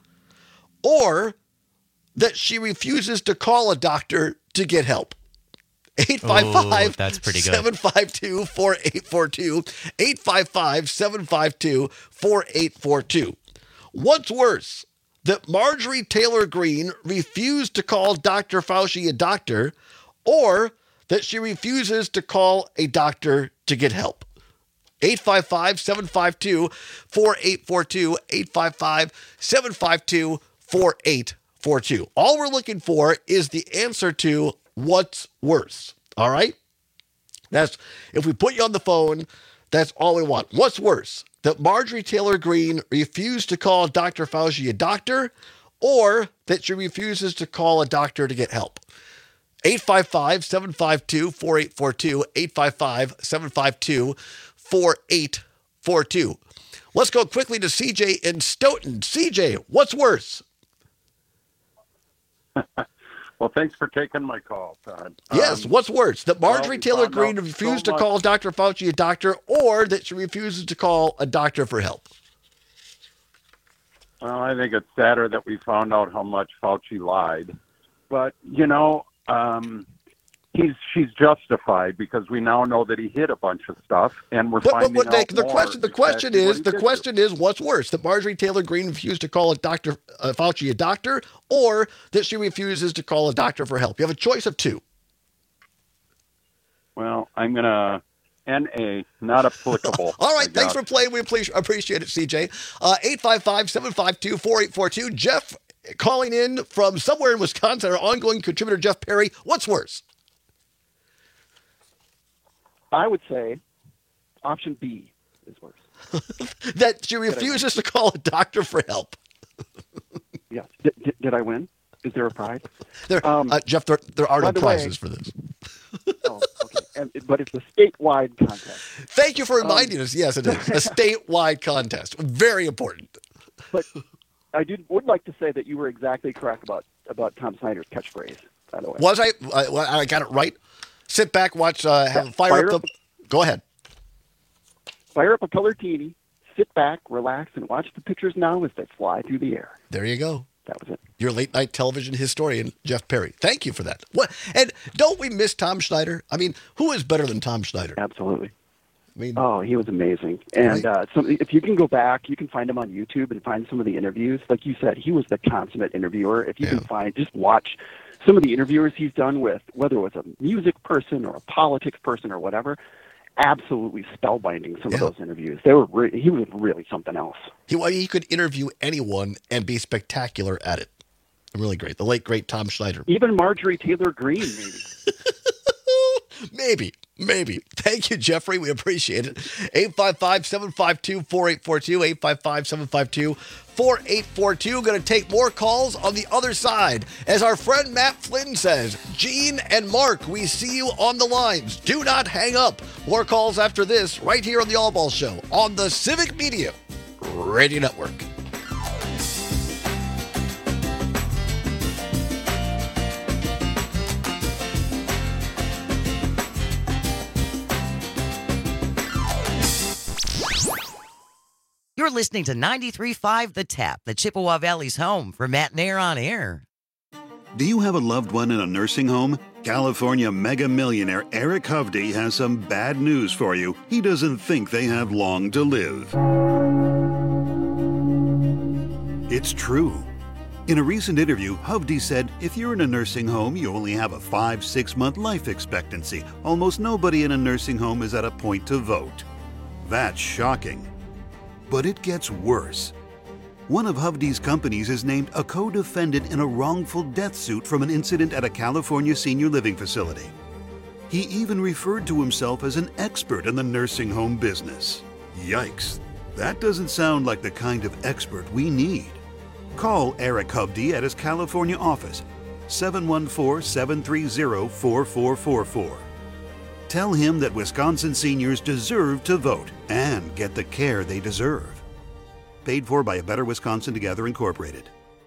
Speaker 21: or that she refuses to call a doctor to get help? eight five five, seven five two, four eight four two, eight five five, seven five two, four eight four two. What's worse, that Marjorie Taylor Greene refused to call Doctor Fauci a doctor, or that she refuses to call a doctor to get help? eight five five, seven five two, four eight four two, eight five five, seven five two, four eight four two. All we're looking for is the answer to what's worse. All right? That's, if we put you on the phone, that's all we want. What's worse? That Marjorie Taylor Greene refused to call Doctor Fauci a doctor, or that she refuses to call a doctor to get help? eight five five, seven five two, four eight four two, eight five five, seven five two, four eight four two. Let's go quickly to C J in Stoughton. C J, what's worse?
Speaker 11: Well, thanks for taking my call, Todd.
Speaker 21: Yes,
Speaker 11: Um,
Speaker 21: what's worse? That Marjorie
Speaker 11: well, we
Speaker 21: Taylor
Speaker 11: found
Speaker 21: Greene
Speaker 11: out
Speaker 21: refused
Speaker 11: so
Speaker 21: to call
Speaker 11: much-
Speaker 21: Doctor Fauci a doctor, or that she refuses to call a doctor for help?
Speaker 11: Well, I think it's sadder that we found out how much Fauci lied. But, you know, um, he's she's justified, because we now know that he hid a bunch of stuff, and we're
Speaker 21: But, but,
Speaker 11: finding
Speaker 21: but the,
Speaker 11: out
Speaker 21: the
Speaker 11: more
Speaker 21: question, the question
Speaker 11: exactly what
Speaker 21: is,
Speaker 11: he
Speaker 21: the
Speaker 11: did.
Speaker 21: question is, what's worse? That Marjorie Taylor Greene refused to call a doctor, uh, Fauci a doctor, or that she refuses to call a doctor for help? You have a choice of two.
Speaker 11: Well, I'm going to N A, not applicable.
Speaker 21: All right,
Speaker 11: I
Speaker 21: thanks
Speaker 11: guess.
Speaker 21: for playing. We appreciate appreciate it, C J. Uh, eight five five, seven five two, four eight four two. Jeff calling in from somewhere in Wisconsin, our ongoing contributor, Jeff Perry. What's worse?
Speaker 13: I would say option B is worse.
Speaker 21: That she refuses to call a doctor for help.
Speaker 13: Yes. Did, did, did I win? Is there a prize?
Speaker 21: There, uh, Jeff, there, there are
Speaker 13: by
Speaker 21: no
Speaker 13: the way-
Speaker 21: prizes for this.
Speaker 13: Oh, okay. And, but it's a statewide contest.
Speaker 21: Thank you for
Speaker 13: Um,
Speaker 21: reminding us. Yes, it is. A statewide contest. Very important.
Speaker 13: But I did, would like to say that you were exactly correct about, about Tom Snyder's catchphrase, by the way.
Speaker 21: Was I? I, I got it right. Sit back, watch, uh, have
Speaker 13: Yeah,
Speaker 21: fire,
Speaker 13: fire
Speaker 21: up the... Go ahead.
Speaker 13: Fire up a Colortini, sit back, relax, and watch the pictures now as they fly through the air.
Speaker 21: There you go.
Speaker 13: That was it.
Speaker 21: Your late night television historian, Jeff Perry. Thank you for that. What? And don't we miss Tom Schneider? I mean, who is better than Tom Schneider?
Speaker 13: Absolutely.
Speaker 21: I mean,
Speaker 13: oh, he was amazing. And uh, so if you can go back, you can find him on YouTube and find some of the interviews. Like you said, he was the consummate interviewer. If you
Speaker 21: Yeah.
Speaker 13: can find, just watch some of the interviewers he's done with, whether it was a music person or a politics person or whatever. Absolutely spellbinding, some of those interviews. They were re- he was really something else.
Speaker 21: He, well, he could interview anyone and be spectacular at it. Really great. The late, great Tom Schneider.
Speaker 13: Even Marjorie Taylor Greene, maybe.
Speaker 21: Maybe. Maybe. Thank you, Jeffrey. We appreciate it. eight five five, seven five two, four eight four two, eight five five, seven five two, four eight four two. Going to take more calls on the other side. As our friend Matt Flynn says, Gene and Mark, we see you on the lines. Do not hang up. More calls after this right here on the All Ball Show on the Civic Media Radio Network.
Speaker 14: You're listening to ninety-three point five The Tap, the Chippewa Valley's home for Matt and Air on Air.
Speaker 15: Do you have a loved one in a nursing home? California mega millionaire Eric Hovde has some bad news for you. He doesn't think they have long to live. It's true. In a recent interview, Hovde said, if you're in a nursing home, you only have a five, six month life expectancy. Almost nobody in a nursing home is at a point to vote. That's shocking. But it gets worse. One of Hovde's companies is named a co-defendant in a wrongful death suit from an incident at a California senior living facility. He even referred to himself as an expert in the nursing home business. Yikes. That doesn't sound like the kind of expert we need. Call Eric Hovde at his California office, seven one four, seven three zero, four four four four. Tell him that Wisconsin seniors deserve to vote and get the care they deserve. Paid for by A Better Wisconsin Together, Incorporated.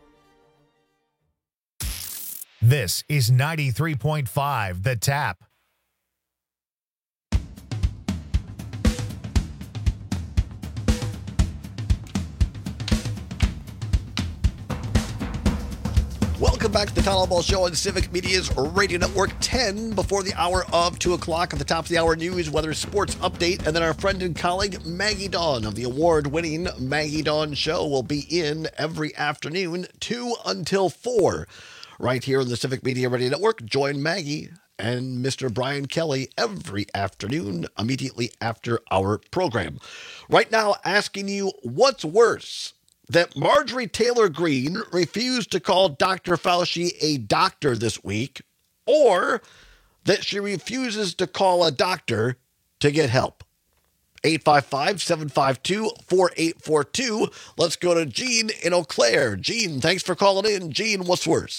Speaker 2: This is ninety-three point five The Tap.
Speaker 21: Welcome back to the Town Hall Ball Show on Civic Media's Radio Network. ten before the hour of two o'clock. At the top of the hour, news, weather, sports update, and then our friend and colleague Maggie Dawn of the award-winning Maggie Dawn Show will be in every afternoon, two until four, right here on the Civic Media Radio Network. Join Maggie and Mister Brian Kelly every afternoon immediately after our program. Right now, asking you, what's worse? That Marjorie Taylor Greene refused to call Doctor Fauci a doctor this week, or that she refuses to call a doctor to get help. eight five five, seven five two, four eight four two. Let's go to Gene in Eau Claire. Gene, thanks for calling in. Gene, what's worse?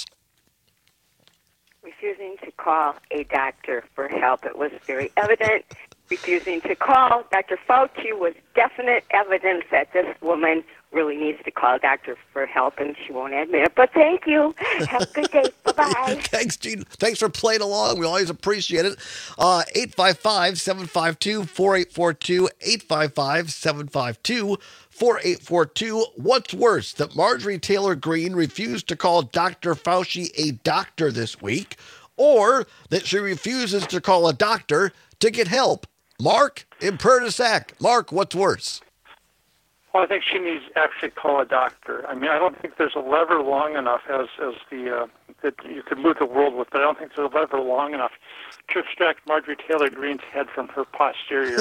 Speaker 16: Refusing to call a doctor for help. It was very evident. Refusing to call Doctor Fauci was definite evidence that this woman really needs to call a doctor for help, and she won't admit it. But thank you. Have a good day. Bye-bye.
Speaker 21: Thanks, Gene. Thanks for playing along. We always appreciate it. Uh, eight five five, seven five two, four eight four two, eight five five, seven five two, four eight four two. What's worse, that Marjorie Taylor Greene refused to call Doctor Fauci a doctor this week, or that she refuses to call a doctor to get help? Mark in Purtisac. Mark, what's worse?
Speaker 19: Well, I think she needs to actually call a doctor. I mean, I don't think there's a lever long enough as as the uh, that you could move the world with, but I don't think there's a lever long enough to extract Marjorie Taylor Greene's head from her posterior.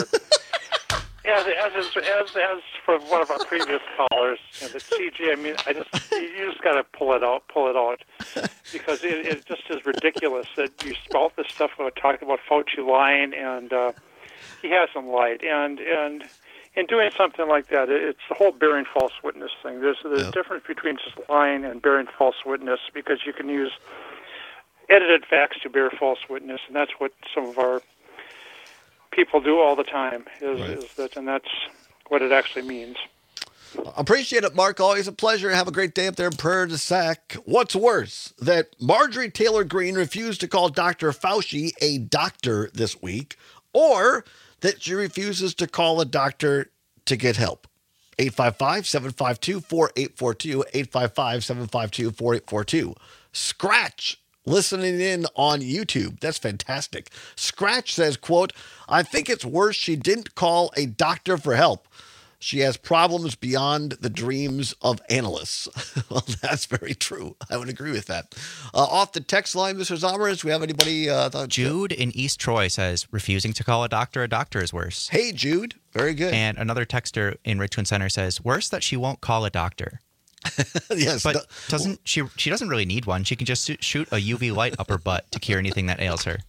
Speaker 19: as, as as as for one of our previous callers, you know, the C J. I mean, I just you just got to pull it out, pull it out, because it, it just is ridiculous that you spout this stuff about talking about Fauci lying, and uh, he hasn't lied, and and. In doing something like that, it's the whole bearing false witness thing. There's there's a difference between just lying and bearing false witness, because you can use edited facts to bear false witness, and that's what some of our people do all the time. Is, right. is that, and that's what it actually means.
Speaker 21: Appreciate it, Mark. Always a pleasure. Have a great day up there in Purtisac. What's worse, that Marjorie Taylor Greene refused to call Doctor Fauci a doctor this week, or that she refuses to call a doctor to get help? eight five five, seven five two, four eight four two, eight five five, seven five two, four eight four two. Scratch, listening in on YouTube. That's fantastic. Scratch says, quote, I think it's worse she didn't call a doctor for help. She has problems beyond the dreams of analysts. Well, that's very true. I would agree with that. Uh, off the text line, Mister Zommers, do we have anybody? Uh, th-
Speaker 22: Jude in East Troy says, refusing to call a doctor a doctor is worse.
Speaker 21: Hey, Jude. Very good.
Speaker 22: And another texter in Richmond Center says, worse that she won't call a doctor.
Speaker 21: Yes.
Speaker 22: But doesn't she She doesn't really need one. She can just shoot a U V light up her butt to cure anything that ails her.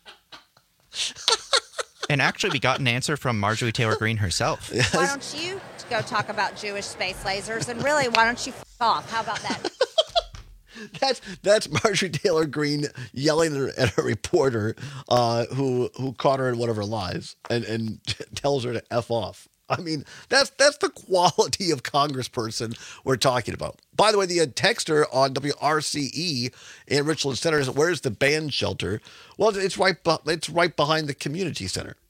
Speaker 22: And actually, we got an answer from Marjorie Taylor Greene herself.
Speaker 20: Yes. Why don't you go talk about Jewish space lasers? And really, why don't you f*** off? How about that?
Speaker 21: That's that's Marjorie Taylor Greene yelling at a reporter uh, who who caught her in one of her lies and, and tells her to F off. I mean, that's that's the quality of congressperson we're talking about. By the way, the texter on W R C E in Richland Center is, where's the band shelter? Well, it's right, it's right behind the community center.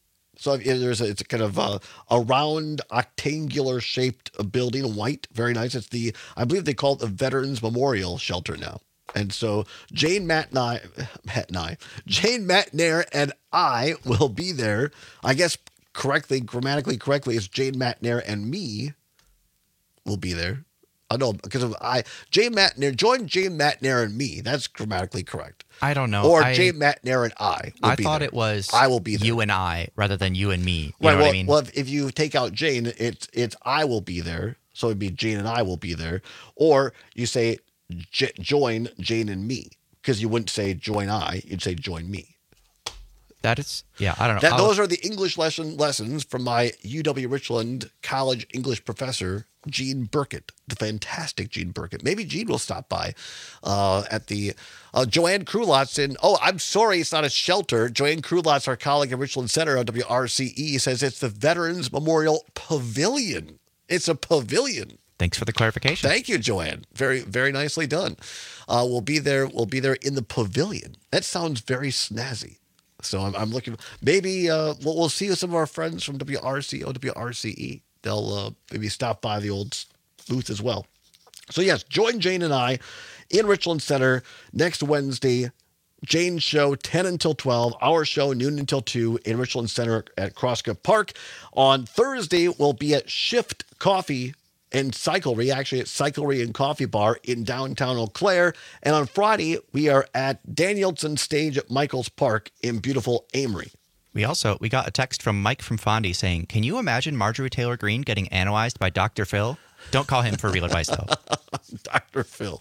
Speaker 21: So if there's a, it's a kind of a, a round, octangular shaped building, white, very nice. It's the, I believe they call it the Veterans Memorial Shelter now. And so Jane, Matt, and I, Matt and I, Jane, Matt, Nair, and I will be there. I guess correctly, grammatically correctly, it's Jane, Matt, Nair, and me will be there. I know because of I, Jane, Matt, Nair, join Jane, Matt, Nair, and me. That's grammatically correct.
Speaker 22: I don't know.
Speaker 21: Or
Speaker 22: I,
Speaker 21: Jane, Matt, Nair, and I. Will
Speaker 22: I
Speaker 21: be
Speaker 22: thought
Speaker 21: there.
Speaker 22: it was
Speaker 21: I will be there.
Speaker 22: you and I rather than you and me. You
Speaker 21: right,
Speaker 22: know
Speaker 21: well,
Speaker 22: what I mean?
Speaker 21: Well, if, if you take out Jane, it's it's I will be there. So it'd be Jane and I will be there. Or you say j- join Jane and me because you wouldn't say join I. You'd say join me.
Speaker 22: That is, yeah, I don't know.
Speaker 21: That,
Speaker 22: I'll-
Speaker 21: those are the English lesson lessons from my U W Richland College English professor, Gene Burkett, the fantastic Gene Burkett. Maybe Gene will stop by uh, at the uh, Joanne Krulotz in, oh, I'm sorry, it's not a shelter. Joanne Krulotz, our colleague at Richland Center on W R C E, says it's the Veterans Memorial Pavilion. It's a pavilion.
Speaker 22: Thanks for the clarification.
Speaker 21: Thank you, Joanne. Very, very nicely done. Uh, we'll be there. We'll be there in the pavilion. That sounds very snazzy. So I'm, I'm looking. Maybe uh, we'll, we'll see some of our friends from W R C O, W R C E. They'll uh, maybe stop by the old booth as well. So yes, join Jane and I in Richland Center next Wednesday. Jane's show ten until twelve. Our show noon until two in Richland Center at Crosscup Park. On Thursday, we'll be at Shift Coffee and Cyclery, actually at Cyclery and Coffee Bar in downtown Eau Claire. And on Friday, we are at Danielson Stage at Michael's Park in beautiful Amory.
Speaker 22: We also, we got a text from Mike from Fondy saying, can you imagine Marjorie Taylor Greene getting analyzed by Doctor Phil? Don't call him for real advice, though.
Speaker 21: Doctor Phil.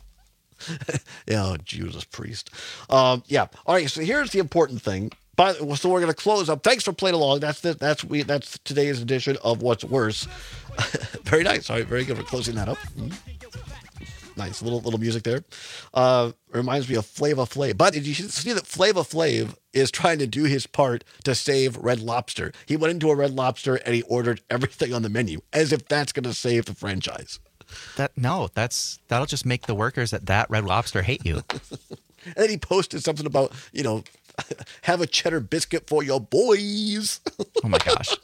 Speaker 21: Yeah, oh, Judas Priest. Um, yeah. All right, so here's the important thing. By, so we're going to close up. Thanks for playing along. That's the, that's we that's today's edition of What's Worse. Very nice. All right, very good for closing that up. Mm-hmm. Nice little little music there. Uh, reminds me of Flava Flav. But did you see that Flava Flav is trying to do his part to save Red Lobster? He went into a Red Lobster and he ordered everything on the menu, as if that's going to save the franchise.
Speaker 22: That no, that's that'll just make the workers at that Red Lobster hate you.
Speaker 21: And then he posted something about, you know, have a cheddar biscuit for your boys.
Speaker 22: Oh my gosh.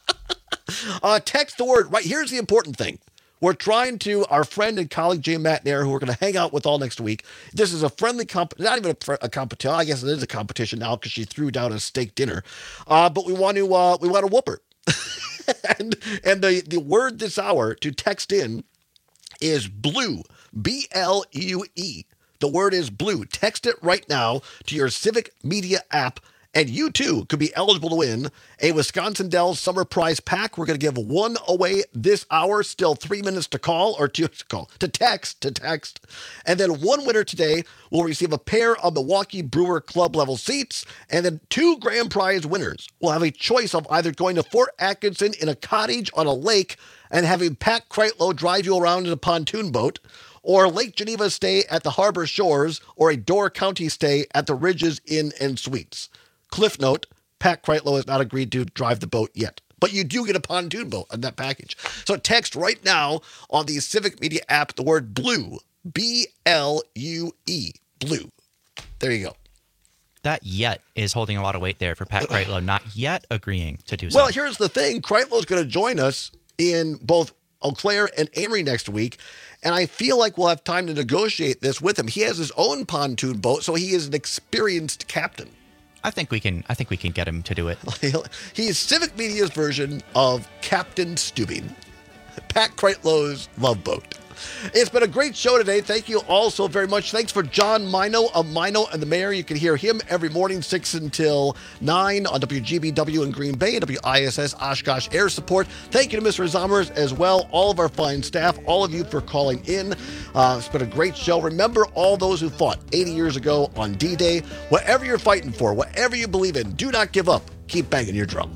Speaker 21: uh, text the word. Right, here's the important thing. We're trying to, our friend and colleague Jay Matt Nair, who we're going to hang out with all next week. This is a friendly, comp- not even a, a competition. I guess it is a competition now because she threw down a steak dinner. Uh, but we want to, uh, we want to whoop her. and and the, the word this hour to text in is blue, B L U E. The word is blue. Text it right now to your Civic Media app, and you too could be eligible to win a Wisconsin Dells Summer Prize Pack. We're going to give one away this hour. Still three minutes to call or to call to text to text, and then one winner today will receive a pair of Milwaukee Brewer Club level seats, and then two grand prize winners will have a choice of either going to Fort Atkinson in a cottage on a lake and having Pat Kreitlow drive you around in a pontoon boat, or Lake Geneva stay at the Harbor Shores, or a Door County stay at the Ridges Inn and Suites. Cliff note, Pat Kreitlow has not agreed to drive the boat yet, but you do get a pontoon boat on that package. So text right now on the Civic Media app the word blue, B L U E, blue. There you go.
Speaker 22: That yet is holding a lot of weight there for Pat Kreitlow, not yet agreeing to do so.
Speaker 21: Well, here's the thing. Kreitlow's going to join us in both Eau Claire and Amory next week, and I feel like we'll have time to negotiate this with him. He has his own pontoon boat, so he is an experienced captain.
Speaker 22: I think we can. I think we can get him to do it.
Speaker 21: He is Civic Media's version of Captain Stubing, Pat Kreitlow's love boat. It's been a great show today. Thank you all so very much. Thanks for John Mino of Mino and the Mayor. You can hear him every morning, six until nine on W G B W in Green Bay and W I S S Oshkosh Air Support. Thank you to Mister Zommers as well, all of our fine staff, all of you for calling in. Uh, it's been a great show. Remember all those who fought eighty years ago on D-Day. Whatever you're fighting for, whatever you believe in, do not give up. Keep banging your drum.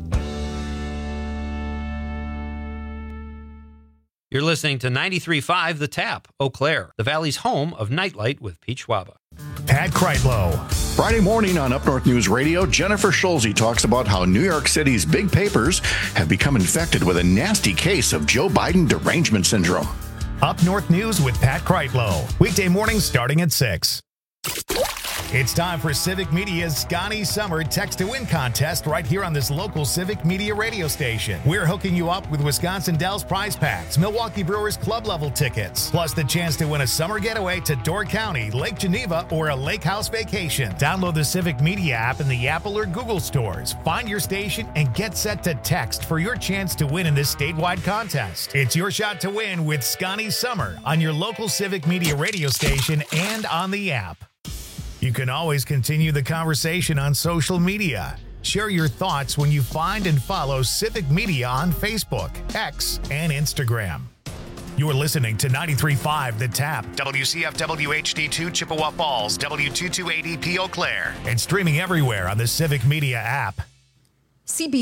Speaker 6: You're listening to ninety-three point five The Tap, Eau Claire, the Valley's home of Nightlight with Pete Schwaba.
Speaker 2: Pat Kreitlow.
Speaker 23: Friday morning on Up North News Radio, Jennifer Schulze talks about how New York City's big papers have become infected with a nasty case of Joe Biden derangement syndrome.
Speaker 2: Up North News with Pat Kreitlow. Weekday mornings starting at six. It's time for Civic Media's Scotty Summer Text to Win contest right here on this local Civic Media radio station. We're hooking you up with Wisconsin Dells prize packs, Milwaukee Brewers club level tickets, plus the chance to win a summer getaway to Door County, Lake Geneva, or a lake house vacation. Download the Civic Media app in the Apple or Google stores. Find your station and get set to text for your chance to win in this statewide contest. It's your shot to win with Scotty Summer on your local Civic Media radio station and on the app. You can always continue the conversation on social media. Share your thoughts when you find and follow Civic Media on Facebook, X, and Instagram. You're listening to ninety-three point five The Tap, W C F W H D two Chippewa Falls, W two two eight E P Eau Claire, and streaming everywhere on the Civic Media app.
Speaker 1: C B